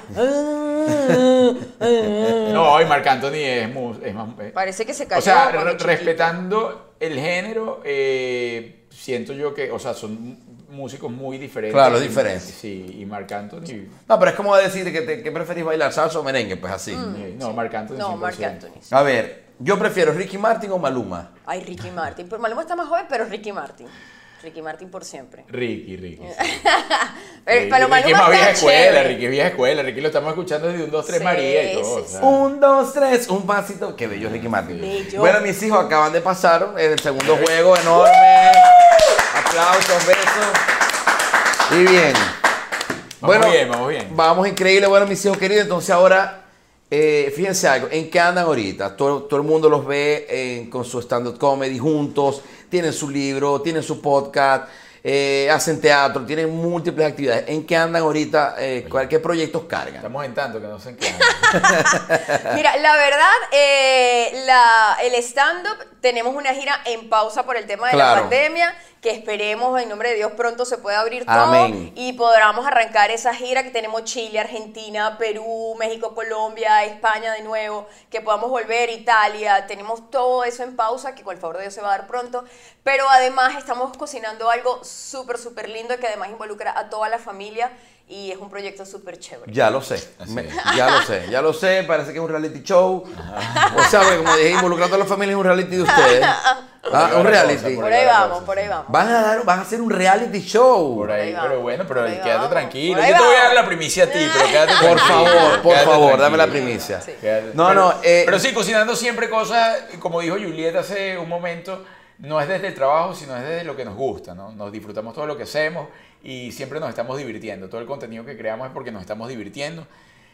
No, y Marc Anthony es, mu- es más... eh, Parece que se cayó. o sea, cuando re- chiquito. respetando el género, eh, siento yo que, o sea, son músicos muy diferentes. Claro, diferentes. Sí, y Marc Anthony... No, pero es como decir que, te, que preferís bailar salsa o merengue, pues así. eh, no, Marc Anthony No, cien por Marc ciento. Anthony. A ver, yo prefiero Ricky Martin o Maluma. Ay, Ricky Martin. Pero Maluma está más joven, pero Ricky Martin. Ricky Martin por siempre. Ricky, Ricky. Eh, Sí, pero Ricky es Maluma más vieja está escuela, chévere. Ricky es vieja escuela, Ricky lo estamos escuchando desde un dos tres Sí, María y todo. sí, o sea. Un, dos, tres, un pasito. Qué bello Ricky Martin. Bello. Bueno, mis hijos acaban de pasar en el segundo juego enorme. Aplausos, besos. Y bien. Vamos bien, vamos bien. Vamos increíble. Bueno, mis hijos queridos, entonces ahora, eh, fíjense algo, ¿en qué andan ahorita? Todo, todo el mundo los ve eh, con su stand-up comedy juntos, tienen su libro, tienen su podcast, eh, hacen teatro, tienen múltiples actividades. ¿En qué andan ahorita? Eh, ¿cuál- ¿Qué proyectos cargan? Estamos en tanto que no sé en qué año. Mira, la verdad, eh, la, el stand-up, tenemos una gira en pausa por el tema de Claro. la pandemia, que esperemos en nombre de Dios pronto se pueda abrir todo Amén. y podamos arrancar esa gira que tenemos Chile, Argentina, Perú, México, Colombia, España de nuevo, que podamos volver, Italia, tenemos todo eso en pausa que con el favor de Dios se va a dar pronto, pero además estamos cocinando algo súper, súper lindo que además involucra a toda la familia y es un proyecto súper chévere. Ya lo sé, Así Me- es. ya lo sé, ya lo sé, parece que es un reality show. O sea, porque como dije, involucrando a la familia es un reality de ustedes. Ah, un reality. Por ahí vamos, por ahí vamos. Van a dar, van a hacer un reality show. Por ahí, Por ahí pero vamos, bueno, pero por ahí quédate vamos, tranquilo. por ahí Yo te voy a dar vamos. la primicia a ti, pero quédate Por tranquilo. favor, por Quédate favor, dame la tranquilo. primicia. Sí. Quédate- No, pero, no, eh, pero sí, cocinando siempre cosas, como dijo Julieta hace un momento, no es desde el trabajo, sino es desde lo que nos gusta, ¿no? Nos disfrutamos todo lo que hacemos y siempre nos estamos divirtiendo. Todo el contenido que creamos es porque nos estamos divirtiendo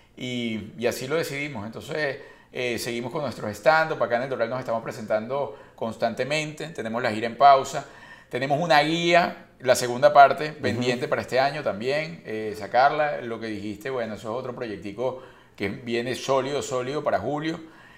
y, y así lo decidimos. Entonces, eh, seguimos con nuestros stand-up. Acá en el Doral nos estamos presentando constantemente. Tenemos la gira en pausa. Tenemos una guía, la segunda parte, pendiente para este año también, eh, sacarla. Lo que dijiste, bueno, eso es otro proyectico que viene sólido, sólido para julio.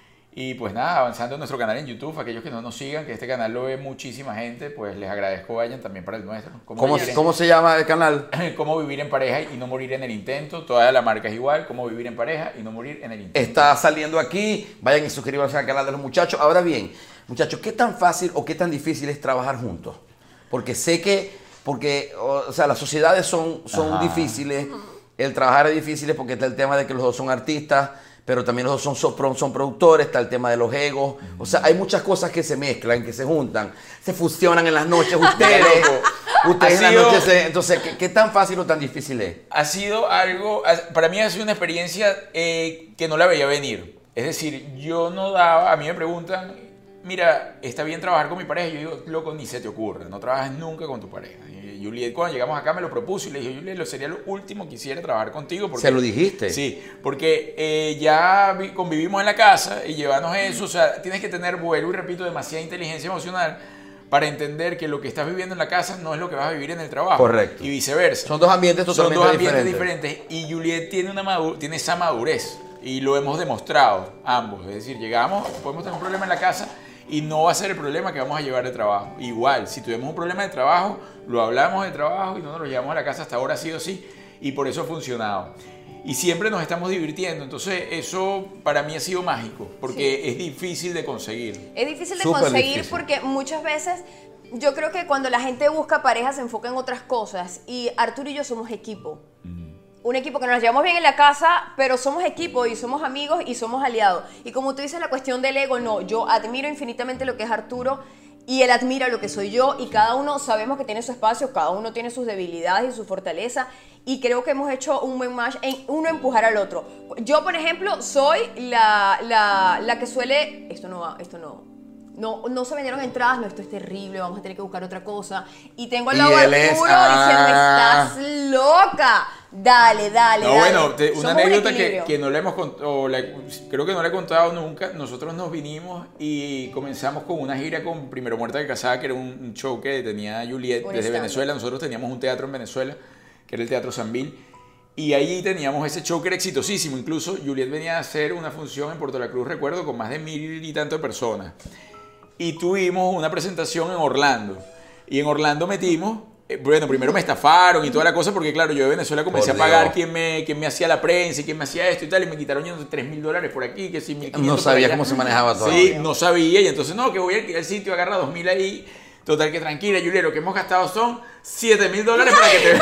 Y pues nada, avanzando en nuestro canal en YouTube, aquellos que no nos sigan, que este canal lo ve muchísima gente, pues les agradezco, vayan también para el nuestro. ¿Cómo, vivir en- ¿Cómo se llama el canal? Cómo vivir en pareja y no morir en el intento. Toda la marca es igual, cómo vivir en pareja y no morir en el intento. Está saliendo aquí, vayan y suscríbanse al canal de los muchachos. Ahora bien, muchachos, ¿qué tan fácil o qué tan difícil es trabajar juntos? Porque sé que, porque, o sea, las sociedades son, son Ajá. difíciles, el trabajar es difícil porque está el tema de que los dos son artistas, pero también los dos son, son, pro- son productores, está el tema de los egos, o sea, hay muchas cosas que se mezclan, que se juntan, se fusionan en las noches, ustedes, ustedes en Ha las sido- noches, se- entonces, ¿qué, qué tan fácil o tan difícil es? Ha sido algo, para mí ha sido una experiencia eh, que no la veía venir. Es decir, yo no daba, a mí me preguntan, mira, ¿está bien trabajar con mi pareja? Yo digo, loco, ni se te ocurre, no trabajes nunca con tu pareja. Y Juliet, cuando llegamos acá me lo propuso y le dije, Juliet, lo sería lo último que quisiera trabajar contigo. Porque, ¿Se lo dijiste? Sí, porque eh, ya vi- convivimos en la casa y llevarnos eso, o sea, tienes que tener, vuelvo y repito, demasiada inteligencia emocional para entender que lo que estás viviendo en la casa no es lo que vas a vivir en el trabajo. Correcto. Y viceversa. Son dos ambientes Son totalmente dos ambientes diferentes. diferentes. Y Juliet tiene, una madu- tiene esa madurez y lo hemos demostrado ambos. Es decir, llegamos, podemos tener un problema en la casa y no va a ser el problema que vamos a llevar de trabajo. Igual, si tuvimos un problema de trabajo, lo hablamos de trabajo y no nos lo llevamos a la casa. Hasta ahora ha sido así y por eso ha funcionado. Y siempre nos estamos divirtiendo. Entonces eso para mí ha sido mágico porque es difícil de conseguir. Es difícil de Súper conseguir difícil. porque muchas veces yo creo que cuando la gente busca pareja se enfoca en otras cosas y Arturo y yo somos equipo. Un equipo que nos llevamos bien en la casa, pero somos equipo y somos amigos y somos aliados. Y como tú dices, la cuestión del ego, no, yo admiro infinitamente lo que es Arturo y él admira lo que soy yo y cada uno sabemos que tiene su espacio, cada uno tiene sus debilidades y su fortaleza y creo que hemos hecho un buen match en uno empujar al otro. Yo, por ejemplo, soy la, la, la que suele, esto no va, esto no, no, no se vendieron entradas, no, esto es terrible, vamos a tener que buscar otra cosa. Y tengo al Y lado a él es, Arturo ah. diciendo, estás loca, dale, dale, No, dale. bueno, te- una Somos un anécdota que, equilibrio. que no le hemos contado, creo que no le he contado nunca. Nosotros nos vinimos y comenzamos con una gira con Primero Muerta que Casada, que era un, un show que tenía Juliet Un desde stand-up. Venezuela. Nosotros teníamos un teatro en Venezuela, que era el Teatro Sambil. Y ahí teníamos ese show que era exitosísimo. Incluso Juliet venía a hacer una función en Puerto La Cruz, recuerdo, con más de mil y tanto de personas. Y tuvimos una presentación en Orlando. Y en Orlando metimos, eh, bueno, primero me estafaron y toda la cosa, porque claro, yo de Venezuela comencé Por a pagar Dios. quién me, quién me hacía la prensa y quién me hacía esto y tal, y me quitaron ya tres mil dólares por aquí, que sí, mil quinientos No por sabía allá. cómo se manejaba todo. Sí, no sabía, y entonces no, que voy al al sitio, agarra dos mil ahí. Total, que tranquila, Julia, lo que hemos gastado son siete mil dólares para que te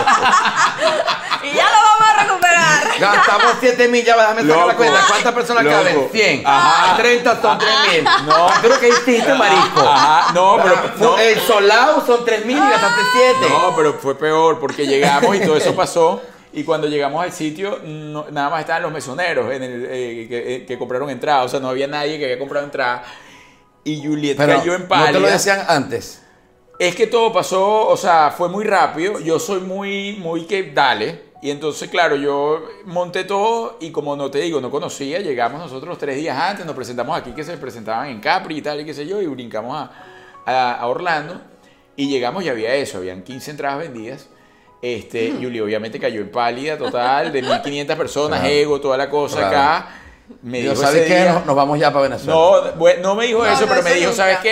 Y ya lo vamos a recuperar. Gastamos siete mil, ya déjame sacar la Loco. cuenta. ¿Cuántas personas Loco. caben? cien. Ajá. treinta son tres mil. No. Creo que hiciste, marisco. Ajá, no, pero no. El solado son tres mil y gastaste siete. No, pero fue peor porque llegamos y todo eso pasó. Y cuando llegamos al sitio, no- nada más estaban los mesoneros en el, eh, que, eh, que compraron entrada. O sea, no había nadie que había comprado entrada. Y Juliet Pero cayó en no pálida. te lo decían antes. Es que todo pasó, o sea, fue muy rápido. Yo soy muy, muy que dale. Y entonces, claro, yo monté todo y como no te digo, no conocía, llegamos nosotros tres días antes, nos presentamos aquí que se presentaban en Capri y tal y qué sé yo, y brincamos a, a, a Orlando. Y llegamos y había eso, habían quince entradas vendidas. Este, Yuli obviamente cayó en pálida total, de mil quinientas personas, Claro. ego, toda la cosa Claro. acá. Me Dios, dijo ¿sabes ese qué? día- Nos, nos vamos ya para Venezuela. no, bueno, no me dijo No, eso, no, pero me eso dijo, nunca. ¿sabes qué?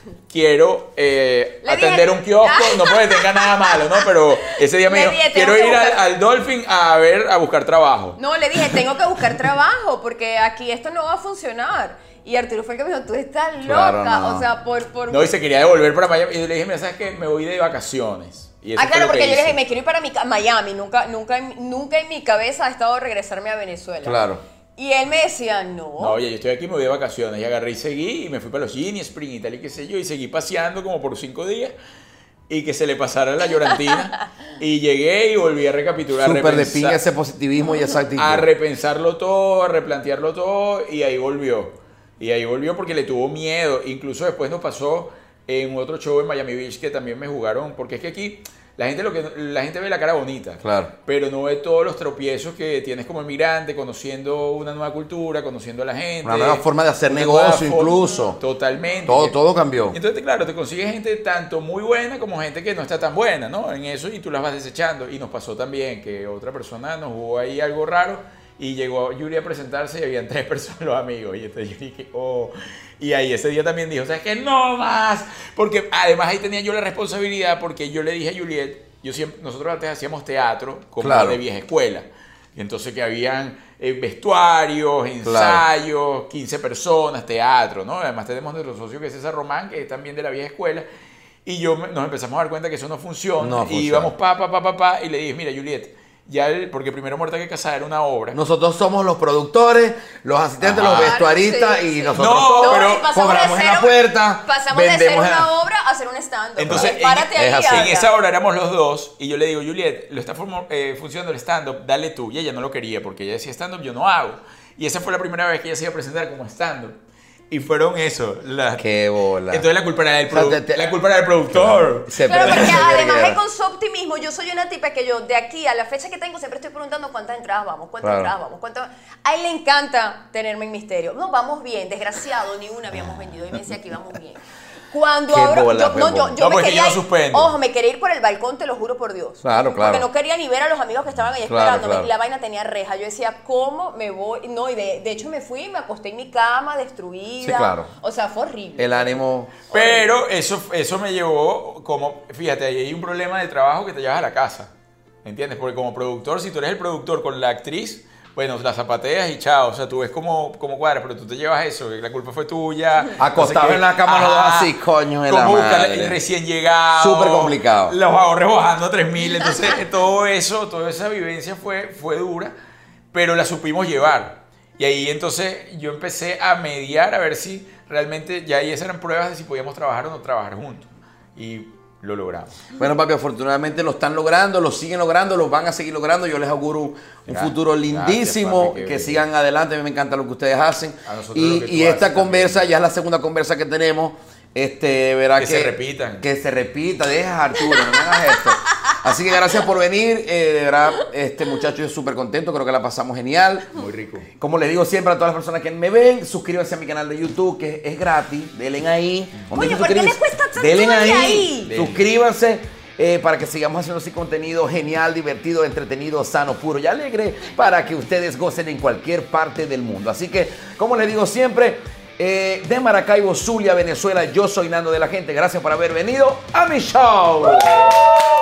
quiero eh, Le atender dije- un kiosco, no puede tenga nada malo, ¿no? Pero ese día me Le dijo, dije, quiero tengo que ir al, buscar- al Dolphin a ver, a buscar trabajo. No, le dije, tengo que buscar trabajo porque aquí esto no va a funcionar. Y Arturo fue el que me dijo, tú estás loca. Claro, no. O sea, por... por... No, y se quería devolver para Miami. Y yo le dije, mira, ¿sabes qué? Me voy de vacaciones. Y eso Ah, fue claro, lo que porque yo le hice. dije, me quiero ir para mi ca- Miami. Nunca, nunca, en- nunca en mi cabeza ha estado regresarme a Venezuela. Claro. Y él me decía, no. No, oye, yo estoy aquí, me voy de vacaciones. Y agarré y seguí, y me fui para los Genie Spring y tal, y qué sé yo. Y seguí paseando como por cinco días. Y que se le pasara la llorantina. Y llegué y volví a recapitular. a Súper de repensar- pinga ese positivismo y esa actitud. a repensarlo todo, a replantearlo todo, y ahí volvió. Y ahí volvió porque le tuvo miedo. Incluso después nos pasó en otro show en Miami Beach que también me jugaron, porque es que aquí la gente, lo que, la gente ve la cara bonita, Claro. pero no ve todos los tropiezos que tienes como inmigrante, conociendo una nueva cultura, conociendo a la gente. Una nueva forma de hacer una negocio nueva forma- incluso. Totalmente. Todo, todo cambió. Entonces, claro, te consigues gente tanto muy buena como gente que no está tan buena, ¿no? En eso, y tú las vas desechando. Y nos pasó también que otra persona nos jugó ahí algo raro y llegó Yuri a presentarse y habían tres personas, los amigos. Y entonces yo dije, oh. Y ahí ese día también dijo, ¿sabes qué? No más. Porque además ahí tenía yo la responsabilidad porque yo le dije a Juliet, yo siempre, nosotros antes hacíamos teatro como Claro. de vieja escuela. Y entonces que habían eh, vestuarios, ensayos, quince personas, teatro, ¿no? Además tenemos nuestro socio que es César Román, que es también de la vieja escuela. Y yo me- nos empezamos a dar cuenta que eso no funciona. No y funciona. íbamos pa, pa, pa, pa, pa. Y le dije, mira, Juliet, ya el- porque primero Muerta que Casada era una obra. Nosotros somos los productores, los asistentes, Ajá. los vestuaristas Sí, y sí. nosotros No, todos pero y pasamos cobramos de en la ser- puerta, Pasamos de ser vendemos en una la... obra a hacer un stand-up. Entonces, Porque párate en, ahí es así. y en habla. esa hora éramos los dos y yo le digo, Juliet, lo está formo- eh, funcionando el stand-up, dale tú. Y ella no lo quería porque ella decía stand-up, yo no hago. Y esa fue la primera vez que ella se iba a presentar como stand-up. Y fueron eso. las- Qué bola. Entonces la culpa era del, O sea, produ- te- te- la culpa era del productor. Se Claro, perdió, porque se además perdió. de con su optimismo, yo soy una tipa que yo de aquí a la fecha que tengo siempre estoy preguntando cuántas entradas vamos, cuántas Claro. entradas vamos, cuántas... A él le encanta tenerme en misterio. No, vamos bien, desgraciado, ni una habíamos vendido. Y me decía que íbamos bien. Cuando Qué ahora, bola, yo, no, qué yo, bola. yo No, me porque quería yo no ir- suspendo. ojo, me quería ir por el balcón, te lo juro por Dios. Claro, claro. Porque no quería ni ver a los amigos que estaban ahí Claro, esperándome. claro. Y la vaina tenía reja. Yo decía, ¿cómo me voy? No, y de, de hecho me fui y me acosté en mi cama destruida. Sí, claro. O sea, fue horrible. El ánimo... Pero eso, eso me llevó como, fíjate, ahí hay un problema de trabajo que te llevas a la casa. ¿Entiendes? Porque como productor, si tú eres el productor con la actriz, bueno, la zapateas y chao. O sea, tú ves cómo, cómo cuadras, pero tú te llevas eso, que la culpa fue tuya. Acostado no sé qué. en la cama los dos Ajá. así, coño de la Cómo buscar madre. el recién llegado. Súper complicado. Los ahorros bajando a tres mil. Entonces, todo eso, toda esa vivencia fue, fue dura, pero la supimos llevar. Y ahí entonces yo empecé a mediar a ver si realmente ya ahí esas eran pruebas de si podíamos trabajar o no trabajar juntos. Y lo logramos. Bueno, papi, afortunadamente lo están logrando, lo siguen logrando, lo van a seguir logrando. Yo les auguro un, un Gracias, futuro lindísimo, gracias, papi, qué que bello. sigan adelante. A mí me encanta lo que ustedes hacen. A nosotros Y, lo que tú y esta haces conversa también. ya es la segunda conversa que tenemos. Este, verá Que que, se repitan. Que se repita, deja Arturo, no me hagas esto. Así que gracias por venir. Eh, de verdad, este muchacho es súper contento, creo que la pasamos genial. Muy rico. Como les digo siempre a todas las personas que me ven, suscríbanse a mi canal de YouTube, que es gratis. Denle ahí. Donde Oye, dice ¿por qué suscribirse, les cuesta tanto denle darle ahí. ahí? Denle. Suscríbanse eh, para que sigamos haciendo así contenido genial, divertido, entretenido, sano, puro y alegre, para que ustedes gocen en cualquier parte del mundo. Así que, como les digo siempre, eh, de Maracaibo, Zulia, Venezuela, yo soy Nando de la Gente. Gracias por haber venido a mi show.